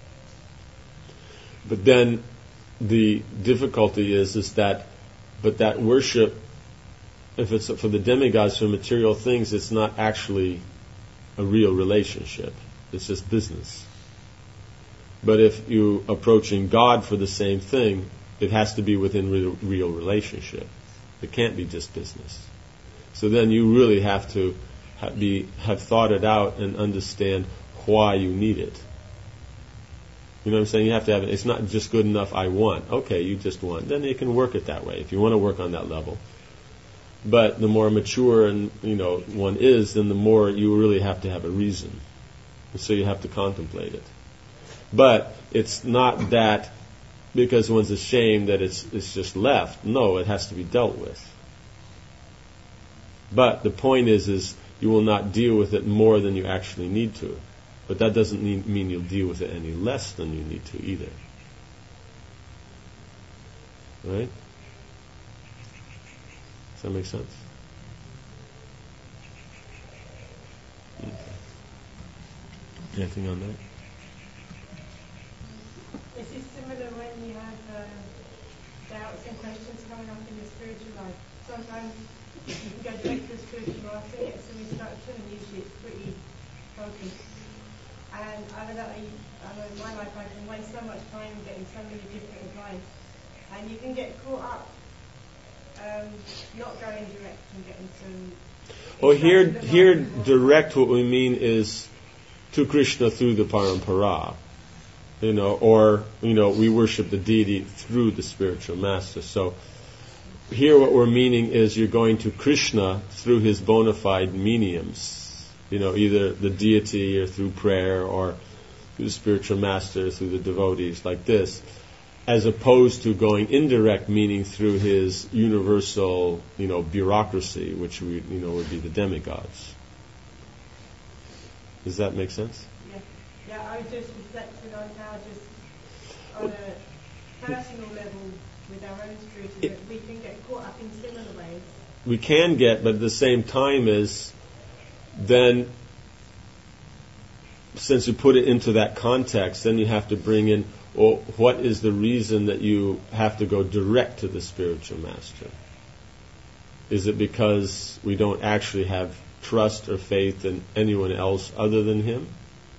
But then the difficulty is is that, but that worship, if it's for the demigods, for material things, it's not actually a real relationship. It's just business. But if you're approaching God for the same thing, it has to be within real, real relationship. It can't be just business. So then you really have to have, be, have thought it out and understand why you need it. You know what I'm saying? You have to have it. It's not just good enough, I want. Okay, you just want. Then you can work it that way if you want to work on that level. But the more mature and you know one is, then the more you really have to have a reason. And so you have to contemplate it. But it's not that because one's ashamed that it's it's just left. No, it has to be dealt with. But the point is, is you will not deal with it more than you actually need to. But that doesn't mean, mean you'll deal with it any less than you need to either. Right? Does that make sense? Okay. Anything on that? Is it similar when you have uh, doubts and questions coming up in your spiritual life? Sometimes you can go direct to the spiritual life and get some instruction, and usually it's pretty focused. And I don't know, I know in my life I can waste so much time getting so many different advice. And you can get caught up um, not going direct and getting some... Well, here, here direct what we mean is to Krishna through the parampara. You know, or, you know, we worship the deity through the spiritual master. So here what we're meaning is you're going to Krishna through his bona fide mediums. You know, either the deity or through prayer or through the spiritual master, through the devotees, like this, as opposed to going indirect, meaning through his universal, you know, bureaucracy, which we, you know, would be the demigods. Does that make sense? Yeah, yeah. I was just reflecting on how just on a personal level with our own spirituality, we can get caught up in similar ways. We can get, but at the same time is. Then, since you put it into that context, then you have to bring in, well, what is the reason that you have to go direct to the spiritual master? Is it because we don't actually have trust or faith in anyone else other than him?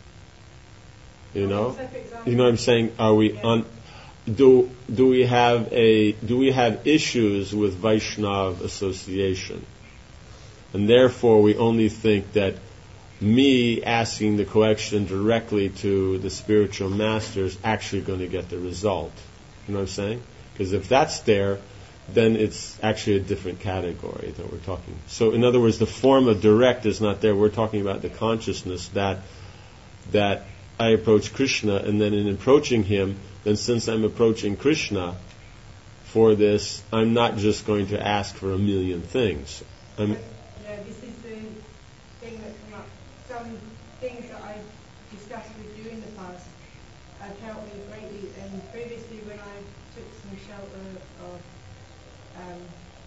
You know, you know what I'm saying? Are we on? Do do we have a do we have issues with Vaishnav association? And therefore, we only think that me asking the question directly to the spiritual master is actually going to get the result. You know what I'm saying? Because if that's there, then it's actually a different category that we're talking. So, in other words, the form of direct is not there. We're talking about the consciousness that that I approach Krishna, and then in approaching him, then since I'm approaching Krishna for this, I'm not just going to ask for a million things. I'm Yeah, this is the thing that come up. Some things that I've discussed with you in the past have helped me greatly. And previously, when I took some shelter of um,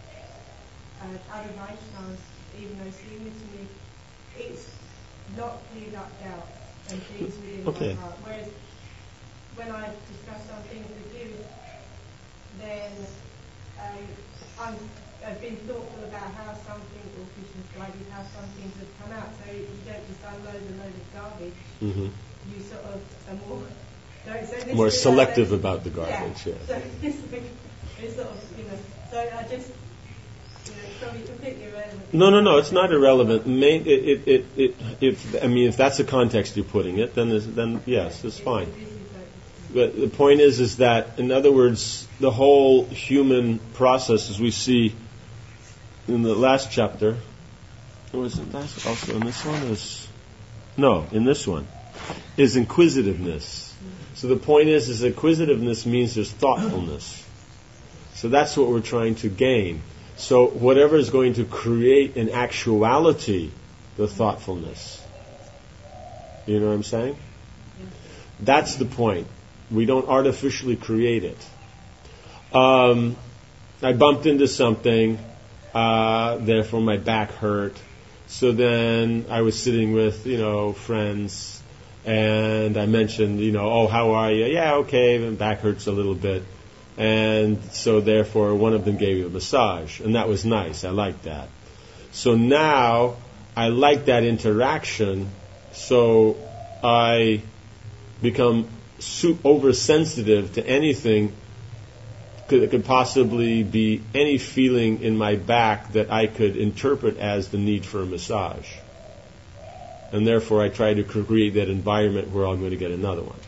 uh, other Vaishnavas, even though senior to me, it's not cleared up doubt and things within okay. my heart. Whereas when I discuss some things with you, then um, I'm I've been thoughtful about how something, or Krishna's guided, how some things have come out. So you don't just unload a load of garbage. Mm-hmm. You sort of are more, don't, so this more is selective like, about the garbage. Yeah. Yeah. So it's, it's sort of, you know, so I just, you know, it's probably completely irrelevant. No, no, no. It's not irrelevant. Main, it, it, it, it, if I mean, if that's the context you're putting it, then then yes, it's fine. But the point is, is that in other words, the whole human process, as we see in the last chapter, was it last also in this one? Is no, in this one, is inquisitiveness. So the point is, is inquisitiveness means there's thoughtfulness. So that's what we're trying to gain. So whatever is going to create in actuality the thoughtfulness. You know what I'm saying? That's the point. We don't artificially create it. Um, I bumped into something, uh, therefore my back hurt. So then I was sitting with, you know, friends, and I mentioned, you know, oh, how are you? Yeah, okay, my back hurts a little bit. And so therefore one of them gave me a massage, and that was nice. I liked that. So now I like that interaction, so I become su- oversensitive to anything that could possibly be any feeling in my back that I could interpret as the need for a massage. And therefore I try to create that environment where I'm going to get another one.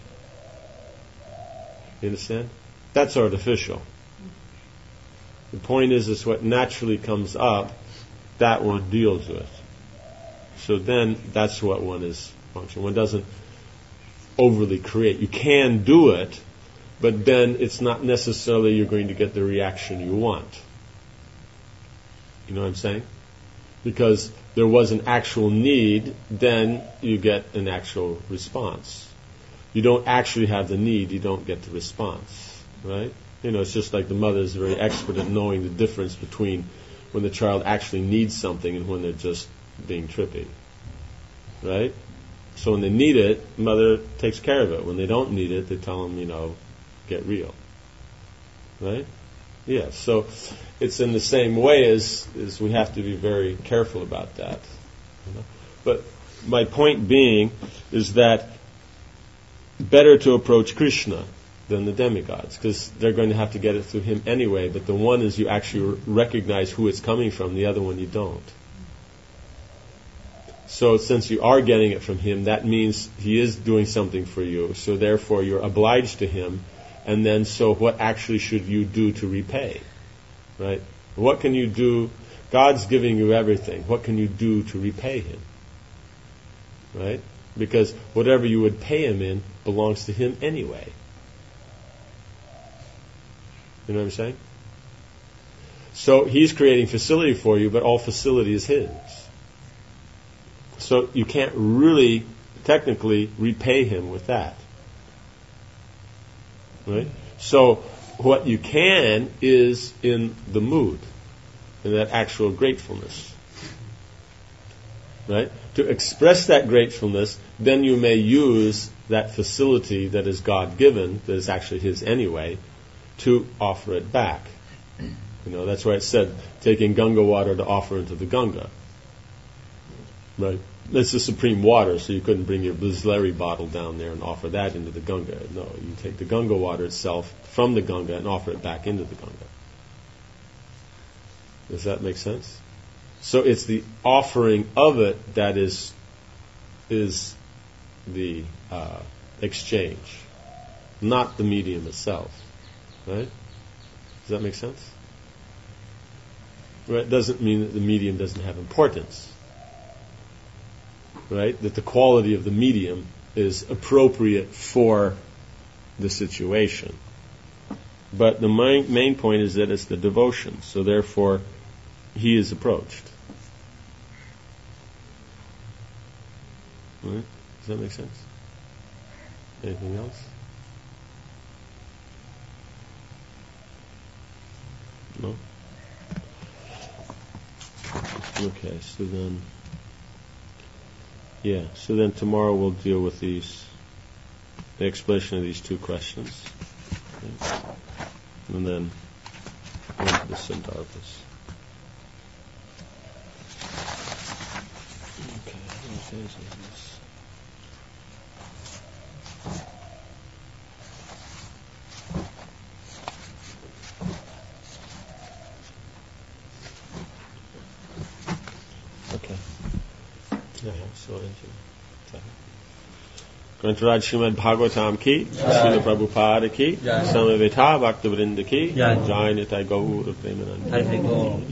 You understand? That's artificial. The point is, is what naturally comes up, that one deals with. So then that's what one is functioning. One doesn't overly create. You can do it, but then it's not necessarily you're going to get the reaction you want. You know what I'm saying? Because there was an actual need, then you get an actual response. You don't actually have the need, you don't get the response. Right? You know, it's just like the mother is very expert at knowing the difference between when the child actually needs something and when they're just being trippy. Right? So when they need it, mother takes care of it. When they don't need it, they tell them, you know, get real. Right? Yeah, so it's in the same way as, as we have to be very careful about that. You know? But my point being is that better to approach Krishna than the demigods, because they're going to have to get it through him anyway, but the one is you actually recognize who it's coming from, the other one you don't. So since you are getting it from him, that means he is doing something for you, so therefore you're obliged to him, and then so what actually should you do to repay? Right? What can you do? God's giving you everything. What can you do to repay him? Right? Because whatever you would pay him in belongs to him anyway. You know what I'm saying? So he's creating facility for you, but all facility is his. So you can't really, technically, repay him with that. Right? So what you can is in the mood, in that actual gratefulness. Right? To express that gratefulness, then you may use that facility that is God-given, that is actually his anyway, to offer it back. You know, that's why it said, taking Ganga water to offer into the Ganga. Right? It's the supreme water, so you couldn't bring your Bisleri bottle down there and offer that into the Ganga. No, you take the Ganga water itself from the Ganga and offer it back into the Ganga. Does that make sense? So it's the offering of it that is is the uh, exchange, not the medium itself. Right? Does that make sense? Right? It doesn't mean that the medium doesn't have importance. Right? That the quality of the medium is appropriate for the situation. But the main, main point is that it's the devotion. So therefore, he is approached. Right? Does that make sense? Anything else? No? Okay, so then... Yeah, so then tomorrow we'll deal with these, the explanation of these two questions. Okay. And then into the Sandarbhas. Okay, what days is this? Okay. Yeah, so Grantaraj Srimad Bhagavatam ki, Srila Prabhupada ki, Samaveta Bhakta Vrinda ki, Jai Nitai Gaur Premanand.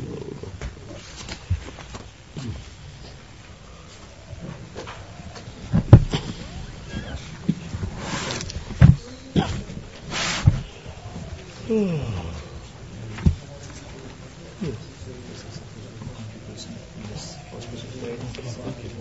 Hmm.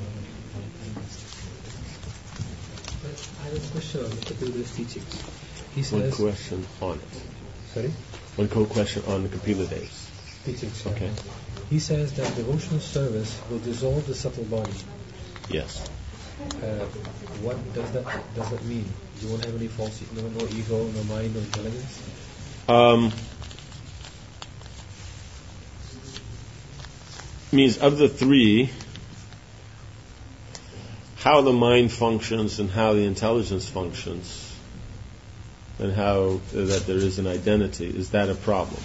have a question on Kapilada's teachings. He One says, question on it. sorry? One quick question on the Kapilada's. Teachings. yeah. Okay. He says that devotional service will dissolve the subtle body. Yes. Uh, what does that does that mean? You won't have any false, no, no ego, no mind, no intelligence? Um, means of the three, how the mind functions and how the intelligence functions, and how uh, that there is an identity, is that a problem?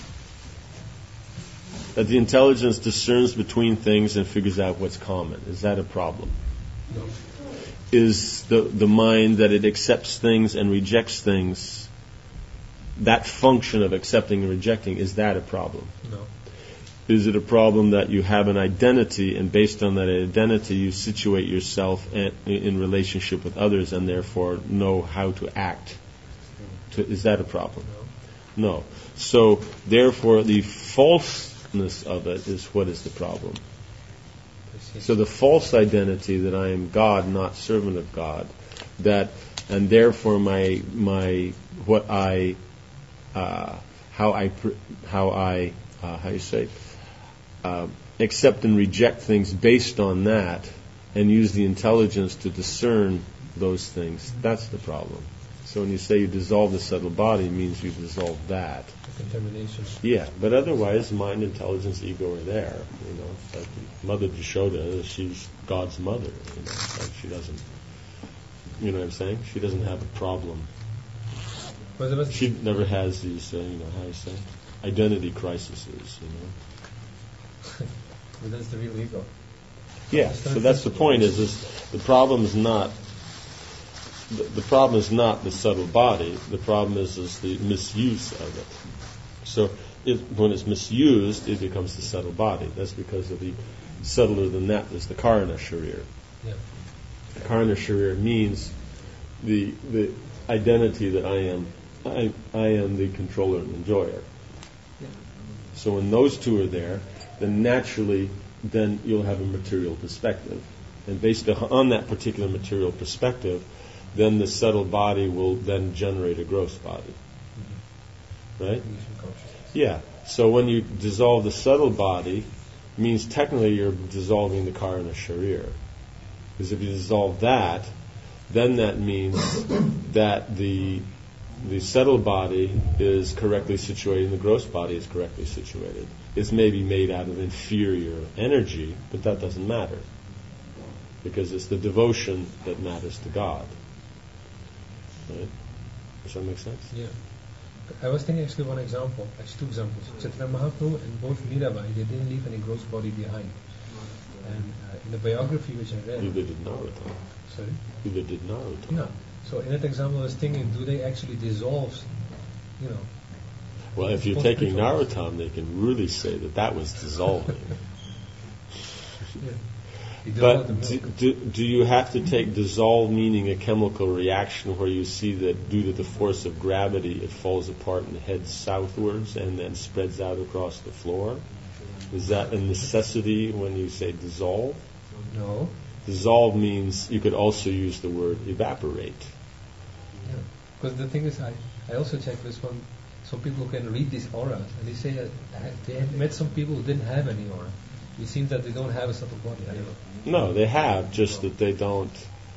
That the intelligence discerns between things and figures out what's common, is that a problem? No. Is the the mind that it accepts things and rejects things, that function of accepting and rejecting, is that a problem? No. Is it a problem that you have an identity, and based on that identity you situate yourself in, in relationship with others and therefore know how to act? To, is that a problem? No. No. So, therefore, the falseness of it is what is the problem. So the false identity that I am God, not servant of God, that, and therefore my my what I uh, how I how I uh, how you say uh, accept and reject things based on that, and use the intelligence to discern those things. That's the problem. So when you say you dissolve the subtle body, it means you dissolve that. Contamination. Yeah, but otherwise, mind, intelligence, ego are there. You know, like Mother Jashoda, she's God's mother. You know, like she doesn't. You know what I'm saying? She doesn't have a problem. Well, there was She never has these, uh, you know, how you say, identity crises. You know. but that's the real ego. Yeah. So that's the point. Is is the problem is not. The, the problem is not the subtle body. The problem is is the misuse of it. So if, when it's misused, it becomes the subtle body. That's because of the subtler than that is the Karana Sharir. Yeah. The Karana Sharir means the the identity that I am I, I am the controller and enjoyer. Yeah. So when those two are there, then naturally then you'll have a material perspective. And based on that particular material perspective, then the subtle body will then generate a gross body. Right? Yeah. So when you dissolve the subtle body, it means technically you're dissolving the Karana Sharir. Because if you dissolve that, then that means that the the subtle body is correctly situated and the gross body is correctly situated. It's maybe made out of inferior energy, but that doesn't matter. Because it's the devotion that matters to God. Right? Does that make sense? Yeah. I was thinking actually one example, actually two examples. Chaitanya Mahaprabhu and both Mirabai, they didn't leave any gross body behind. And uh, in the biography which I read... Neither did Narottam. Sorry? Neither did Narottam. Yeah. So in that example I was thinking, do they actually dissolve, you know... Well, if you're taking Narottam, they can really say that that was dissolving. yeah. But do, do, do you have to take dissolve meaning a chemical reaction where you see that due to the force of gravity it falls apart and heads southwards and then spreads out across the floor? Is that a necessity when you say dissolve? No. Dissolve means you could also use the word evaporate. Yeah. Because the thing is, I, I also checked this one. Some people can read these auras and they say that they have met some people who didn't have any aura. It seems that they don't have a subtle body. I don't know. No, they have, just that they don't.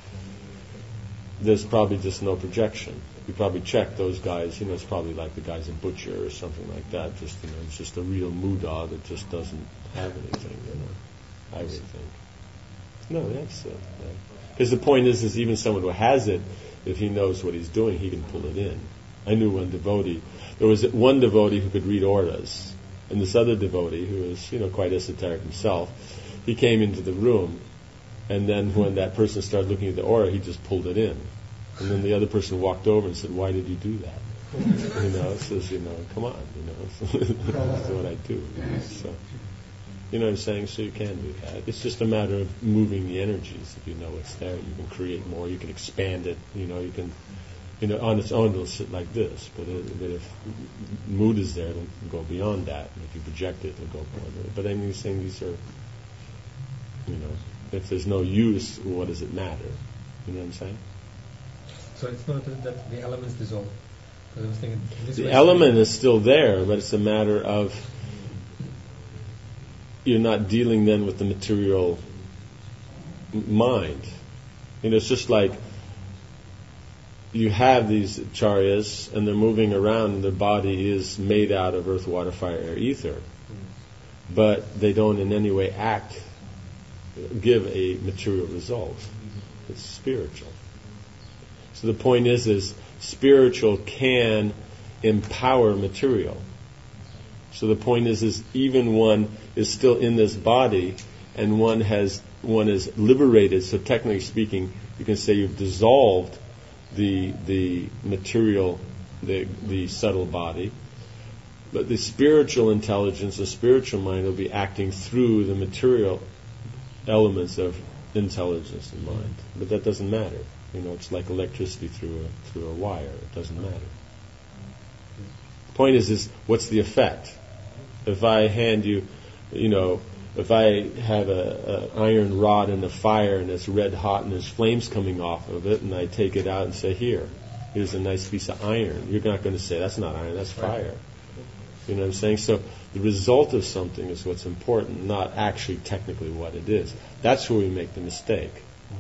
There's probably just no projection. You probably check those guys. You know, it's probably like the guys in Butcher or something like that. Just you know, it's just a real Muda that just doesn't have anything. You know, I would think. No, that's it. Because the point is, is even someone who has it, if he knows what he's doing, he can pull it in. I knew one devotee. There was one devotee who could read auras. And this other devotee, who was, you know, quite esoteric himself, he came into the room, and then when that person started looking at the aura, he just pulled it in. And then the other person walked over and said, "Why did you do that?" You know, it says, you know, come on, you know, that's what I do. You know, so, you know what I'm saying? So you can do that. It's just a matter of moving the energies. If you know it's there, you can create more, you can expand it, you know, you can... You know, on its own, it'll sit like this. But, it, but if mood is there, it'll go beyond that. And if you project it, it'll go further. But I'm saying these are, you know, if there's no use, what does it matter? You know what I'm saying? So it's not that, that the elements dissolve. Because I was thinking, in this The way- element is still there, but it's a matter of you're not dealing then with the material m- mind. You know, it's just like you have these acharyas and they're moving around and their body is made out of earth, water, fire, air, ether. But they don't in any way act, give a material result. It's spiritual. So the point is, is spiritual can empower material. So the point is, is even one is still in this body, and one has one is liberated. So technically speaking, you can say you've dissolved the the material, the the subtle body. But the spiritual intelligence, the spiritual mind, will be acting through the material elements of intelligence and mind. But that doesn't matter. You know, it's like electricity through a through a wire. It doesn't matter. The point is, is what's the effect? If I hand you, you know, if I have a, a iron rod in the fire and it's red hot and there's flames coming off of it, and I take it out and say, here, here's a nice piece of iron. You're not going to say, that's not iron, that's fire. You know what I'm saying? So the result of something is what's important, not actually technically what it is. That's where we make the mistake.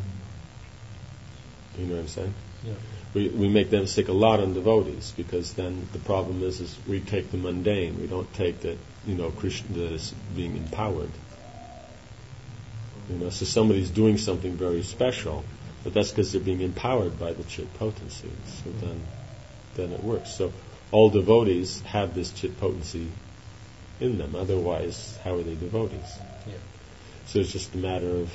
You know what I'm saying? Yeah. We we make that mistake a lot on devotees, because then the problem is is we take the mundane. We don't take that, you know, Krishna that is being empowered. You know, so somebody's doing something very special, but that's because they're being empowered by the chit potency. So then, then it works. So all devotees have this chit potency in them. Otherwise, how are they devotees? Yeah. So it's just a matter of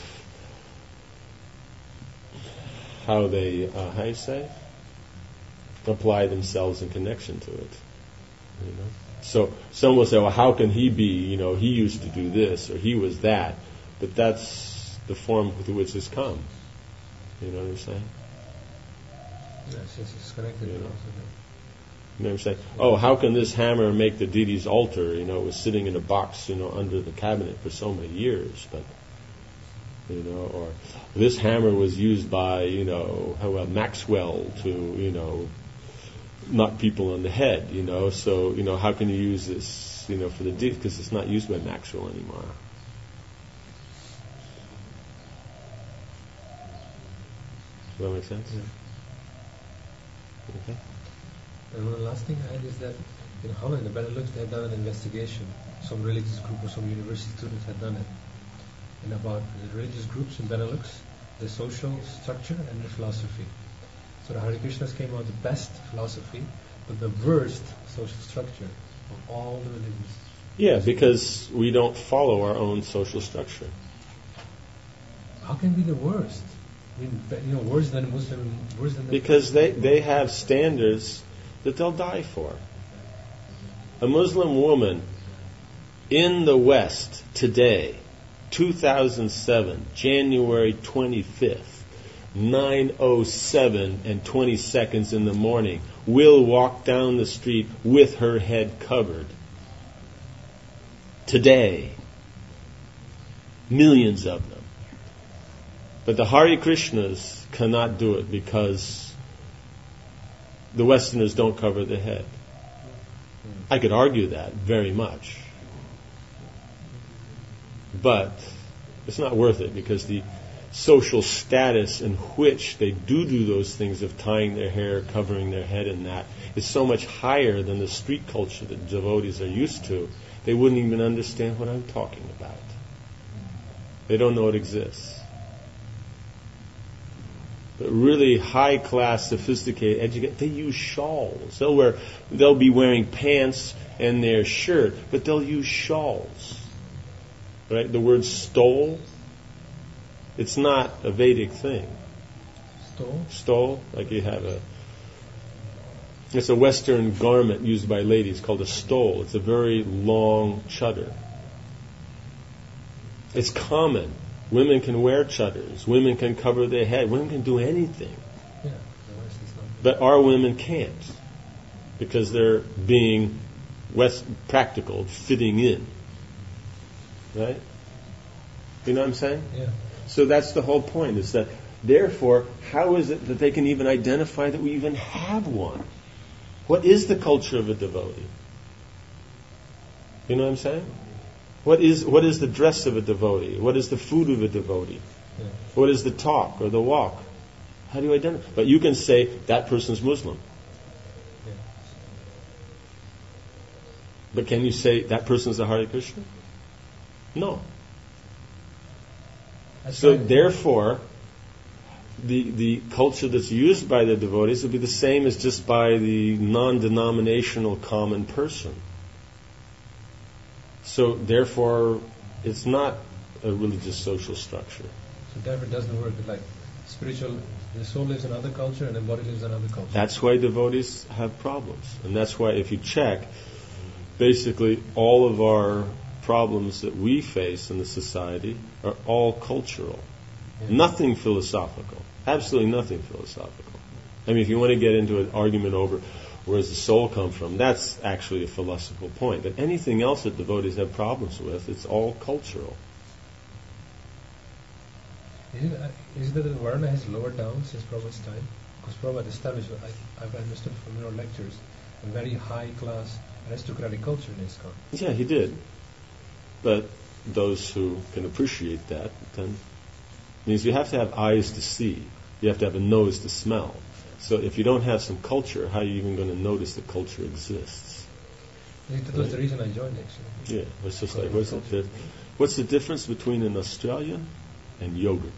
how they, uh, how you say, apply themselves in connection to it. You know. So someone will say, "Well, how can he be? You know, he used to do this or he was that," but that's the form with which it's come. You know what I'm saying? Yes, yes, it's connected. You know. Also, You know what I'm saying? Oh, how can this hammer make the deity's altar? You know, it was sitting in a box, you know, under the cabinet for so many years, but, you know, or this hammer was used by, you know, how well, Maxwell to, you know, knock people on the head, you know, so, you know, how can you use this, you know, for the deity? Because it's not used by Maxwell anymore. Does that make sense? Yeah. Okay. And one last thing I had is that in Holland, in Benelux, they had done an investigation. Some religious group or some university students had done it. And about the religious groups in Benelux, the social structure and the philosophy. So the Hare Krishnas came out the best philosophy, but the worst social structure of all the religions. Yeah, because we don't follow our own social structure. How can it be the worst? I mean, be- you know, worse than Muslim, worse than the Because they, they have standards that they'll die for. A Muslim woman in the West today, two thousand seven, January twenty-fifth, nine oh seven and twenty seconds in the morning, will walk down the street with her head covered. Today. Millions of them. But the Hare Krishnas cannot do it because the Westerners don't cover their head. I could argue that very much. But it's not worth it, because the social status in which they do do those things of tying their hair, covering their head and that, is so much higher than the street culture that devotees are used to. They wouldn't even understand what I'm talking about. They don't know it exists. But really high class, sophisticated, educated, they use shawls. They'll wear, they'll be wearing pants and their shirt, but they'll use shawls. Right? The word stole, it's not a Vedic thing. Stole? Stole, like you have a, it's a Western garment used by ladies called a stole. It's a very long chadar. It's common. Women can wear chadars. Women can cover their head. Women can do anything. Yeah, the West is not. But our women can't, because they're being West practical, fitting in. Right? You know what I'm saying? Yeah. So that's the whole point, is that Therefore, how is it that they can even identify that we even have one? What is the culture of a devotee? You know what I'm saying? What is what is the dress of a devotee? What is the food of a devotee? Yeah. What is the talk or the walk? How do you identify? But you can say that person's Muslim. Yeah. But can you say that person's a Hare Krishna? No. That's So right. therefore, the the culture that's used by the devotees will be the same as just by the non-denominational common person. So therefore, it's not a religious social structure. So therefore, it doesn't work like spiritual. The soul lives in another culture, and the body lives in another culture. That's why devotees have problems, and that's why if you check, basically all of our problems that we face in the society are all cultural. Yeah. Nothing philosophical. Absolutely nothing philosophical. I mean, if you want to get into an argument over where does the soul come from, that's actually a philosophical point. But anything else that devotees have problems with, it's all cultural. Is it, uh, is it that the Varna has lowered down since Prabhupada's time? Because Prabhupada established, what I, I've understood from your lectures, a very high-class aristocratic culture in ISKCON. Yeah, he did. But those who can appreciate that, then means you have to have eyes to see. You have to have a nose to smell. So if you don't have some culture, how are you even going to notice that culture exists? I think that was the reason I joined, actually. Yeah, it's just like, what's the, what's the difference between an Australian and yogurt?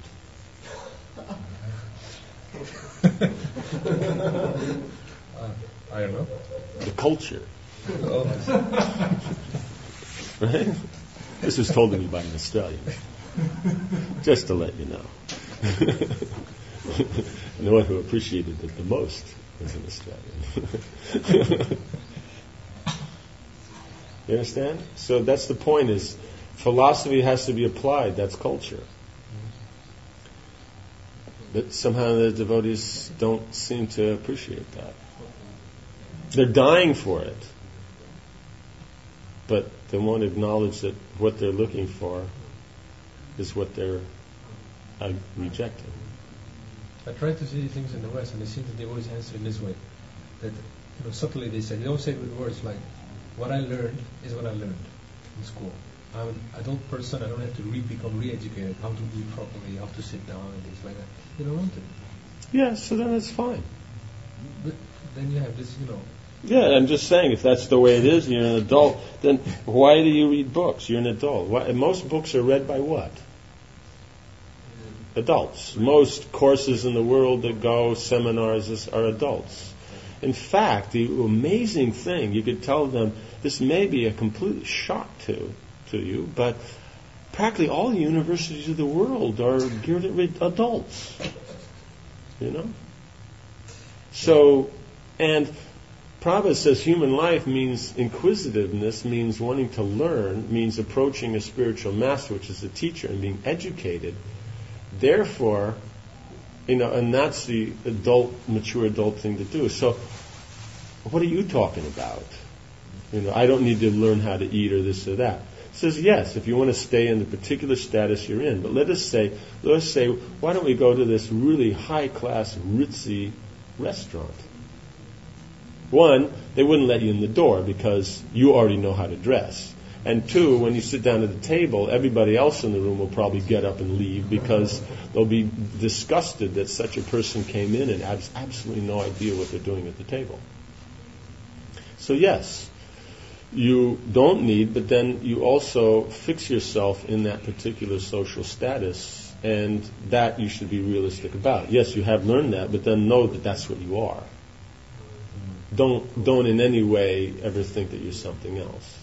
uh, I don't know. The culture. Oh, I see. Right? This was told to me by an Australian. Just to let you know. And the one who appreciated it the most was an Australian. You understand? So that's the point, is philosophy has to be applied. That's culture. But somehow the devotees don't seem to appreciate that. They're dying for it. But they won't acknowledge that what they're looking for is what they're uh, rejecting. I try to see things in the West, and it seems that they always answer in this way. That, you know, subtly they say, they don't say it with words like, what I learned is what I learned in school. I'm an adult person, I don't have to re- become re-educated, how to eat properly, how to sit down, and things like that. They don't want it. Yeah, so then it's fine. But then you have this, you know, Yeah, I'm just saying, if that's the way it is, and you're an adult, then why do you read books? You're an adult. Why, most books are read by what? Adults. Most courses in the world that go, seminars, is, are adults. In fact, the amazing thing, you could tell them, this may be a complete shock to, to you, but practically all the universities of the world are geared at adults. You know? So, and Prabhupada says human life means inquisitiveness, means wanting to learn, means approaching a spiritual master, which is a teacher, and being educated. Therefore, you know, and that's the adult, mature adult thing to do. So, what are you talking about? You know, I don't need to learn how to eat or this or that. It says, yes, if you want to stay in the particular status you're in. But let us say, let us say, why don't we go to this really high-class, ritzy restaurant? One, they wouldn't let you in the door because you already know how to dress. And two, when you sit down at the table, everybody else in the room will probably get up and leave because they'll be disgusted that such a person came in and has absolutely no idea what they're doing at the table. So yes, you don't need, but then you also fix yourself in that particular social status, and that you should be realistic about. Yes, you have learned that, but then know that that's what you are. Don't don't in any way ever think that you're something else.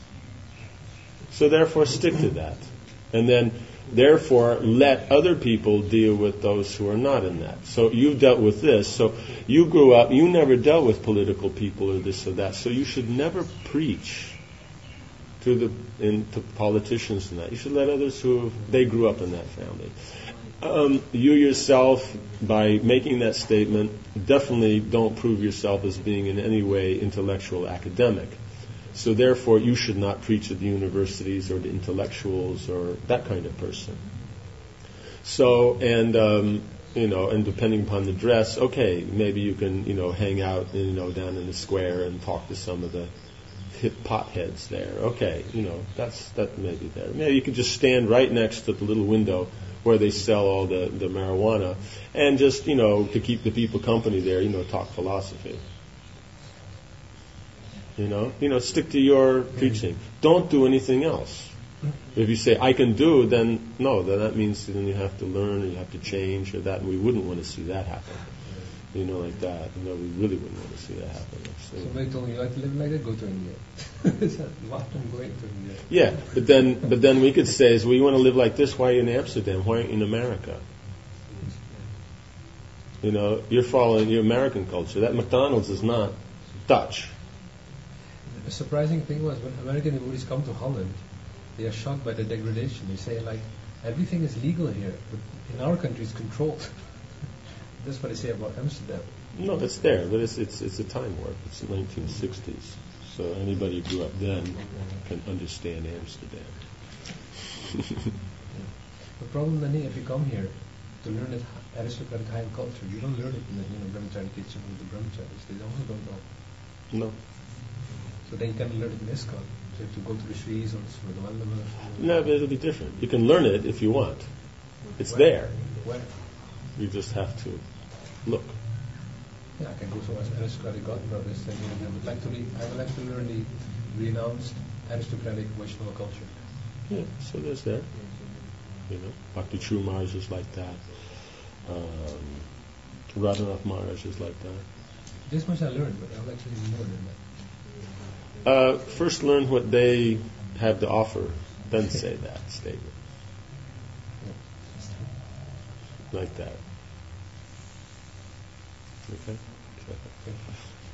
So therefore, stick to that. And then, therefore, let other people deal with those who are not in that. So you've dealt with this. So you grew up, you never dealt with political people or this or that. So you should never preach to the in, to politicians and that. You should let others who have, they grew up in that family. Um, you yourself, by making that statement, definitely don't prove yourself as being in any way intellectual academic. So therefore, you should not preach at the universities or the intellectuals or that kind of person. So, and um, you know, and depending upon the dress, okay, maybe you can, you know, hang out, you know, down in the square and talk to some of the hip potheads there. Okay, you know, that's that may be there. Maybe you could just stand right next to the little window where they sell all the, the marijuana, and just, you know, to keep the people company there, you know, talk philosophy. You know, you know, stick to your preaching. Don't do anything else. If you say I can do, then no, then that means then you have to learn, or you have to change, or that, and we wouldn't want to see that happen. You know, like that. You know, we really wouldn't want to see that happen. So, Somebody told me you like to live like that, go to India. It's a lot of going to India. yeah, but then, but then we could say, is, well, you want to live like this? Why are you in Amsterdam? Why aren't you in America? You know, you're following your American culture. That McDonald's is not Dutch. The surprising thing was when American devotees come to Holland, they are shocked by the degradation. They say, like, everything is legal here, but in our country it's controlled. That's what they say about Amsterdam. No, it's there, but it's it's it's a time warp. It's the nineteen sixties, so anybody who grew up then can understand Amsterdam. The problem then is if you come here to learn that aristocratic high culture, you don't learn it in the you know, brahmachari kitchen with the brahmacharis. They also don't know. No, So then you can learn it in ISKCON. So you have to go to the Shris or for the Vandamas. no, but it'll be different. You can learn it if you want. It's Where? there. Where? You just have to look. Yeah, I can go to aristocratic God brothers and you know, I would like to read, I would like to learn the renounced aristocratic Vaishnava culture. Yeah, so there's that. You know, Bhakti True Maharaj is like that. Um, Radhanath Maharaj is like that. This much I learned, but I would like to learn more than that. Uh, first learn what they have to offer, then say that statement. Like that. Okay? Okay.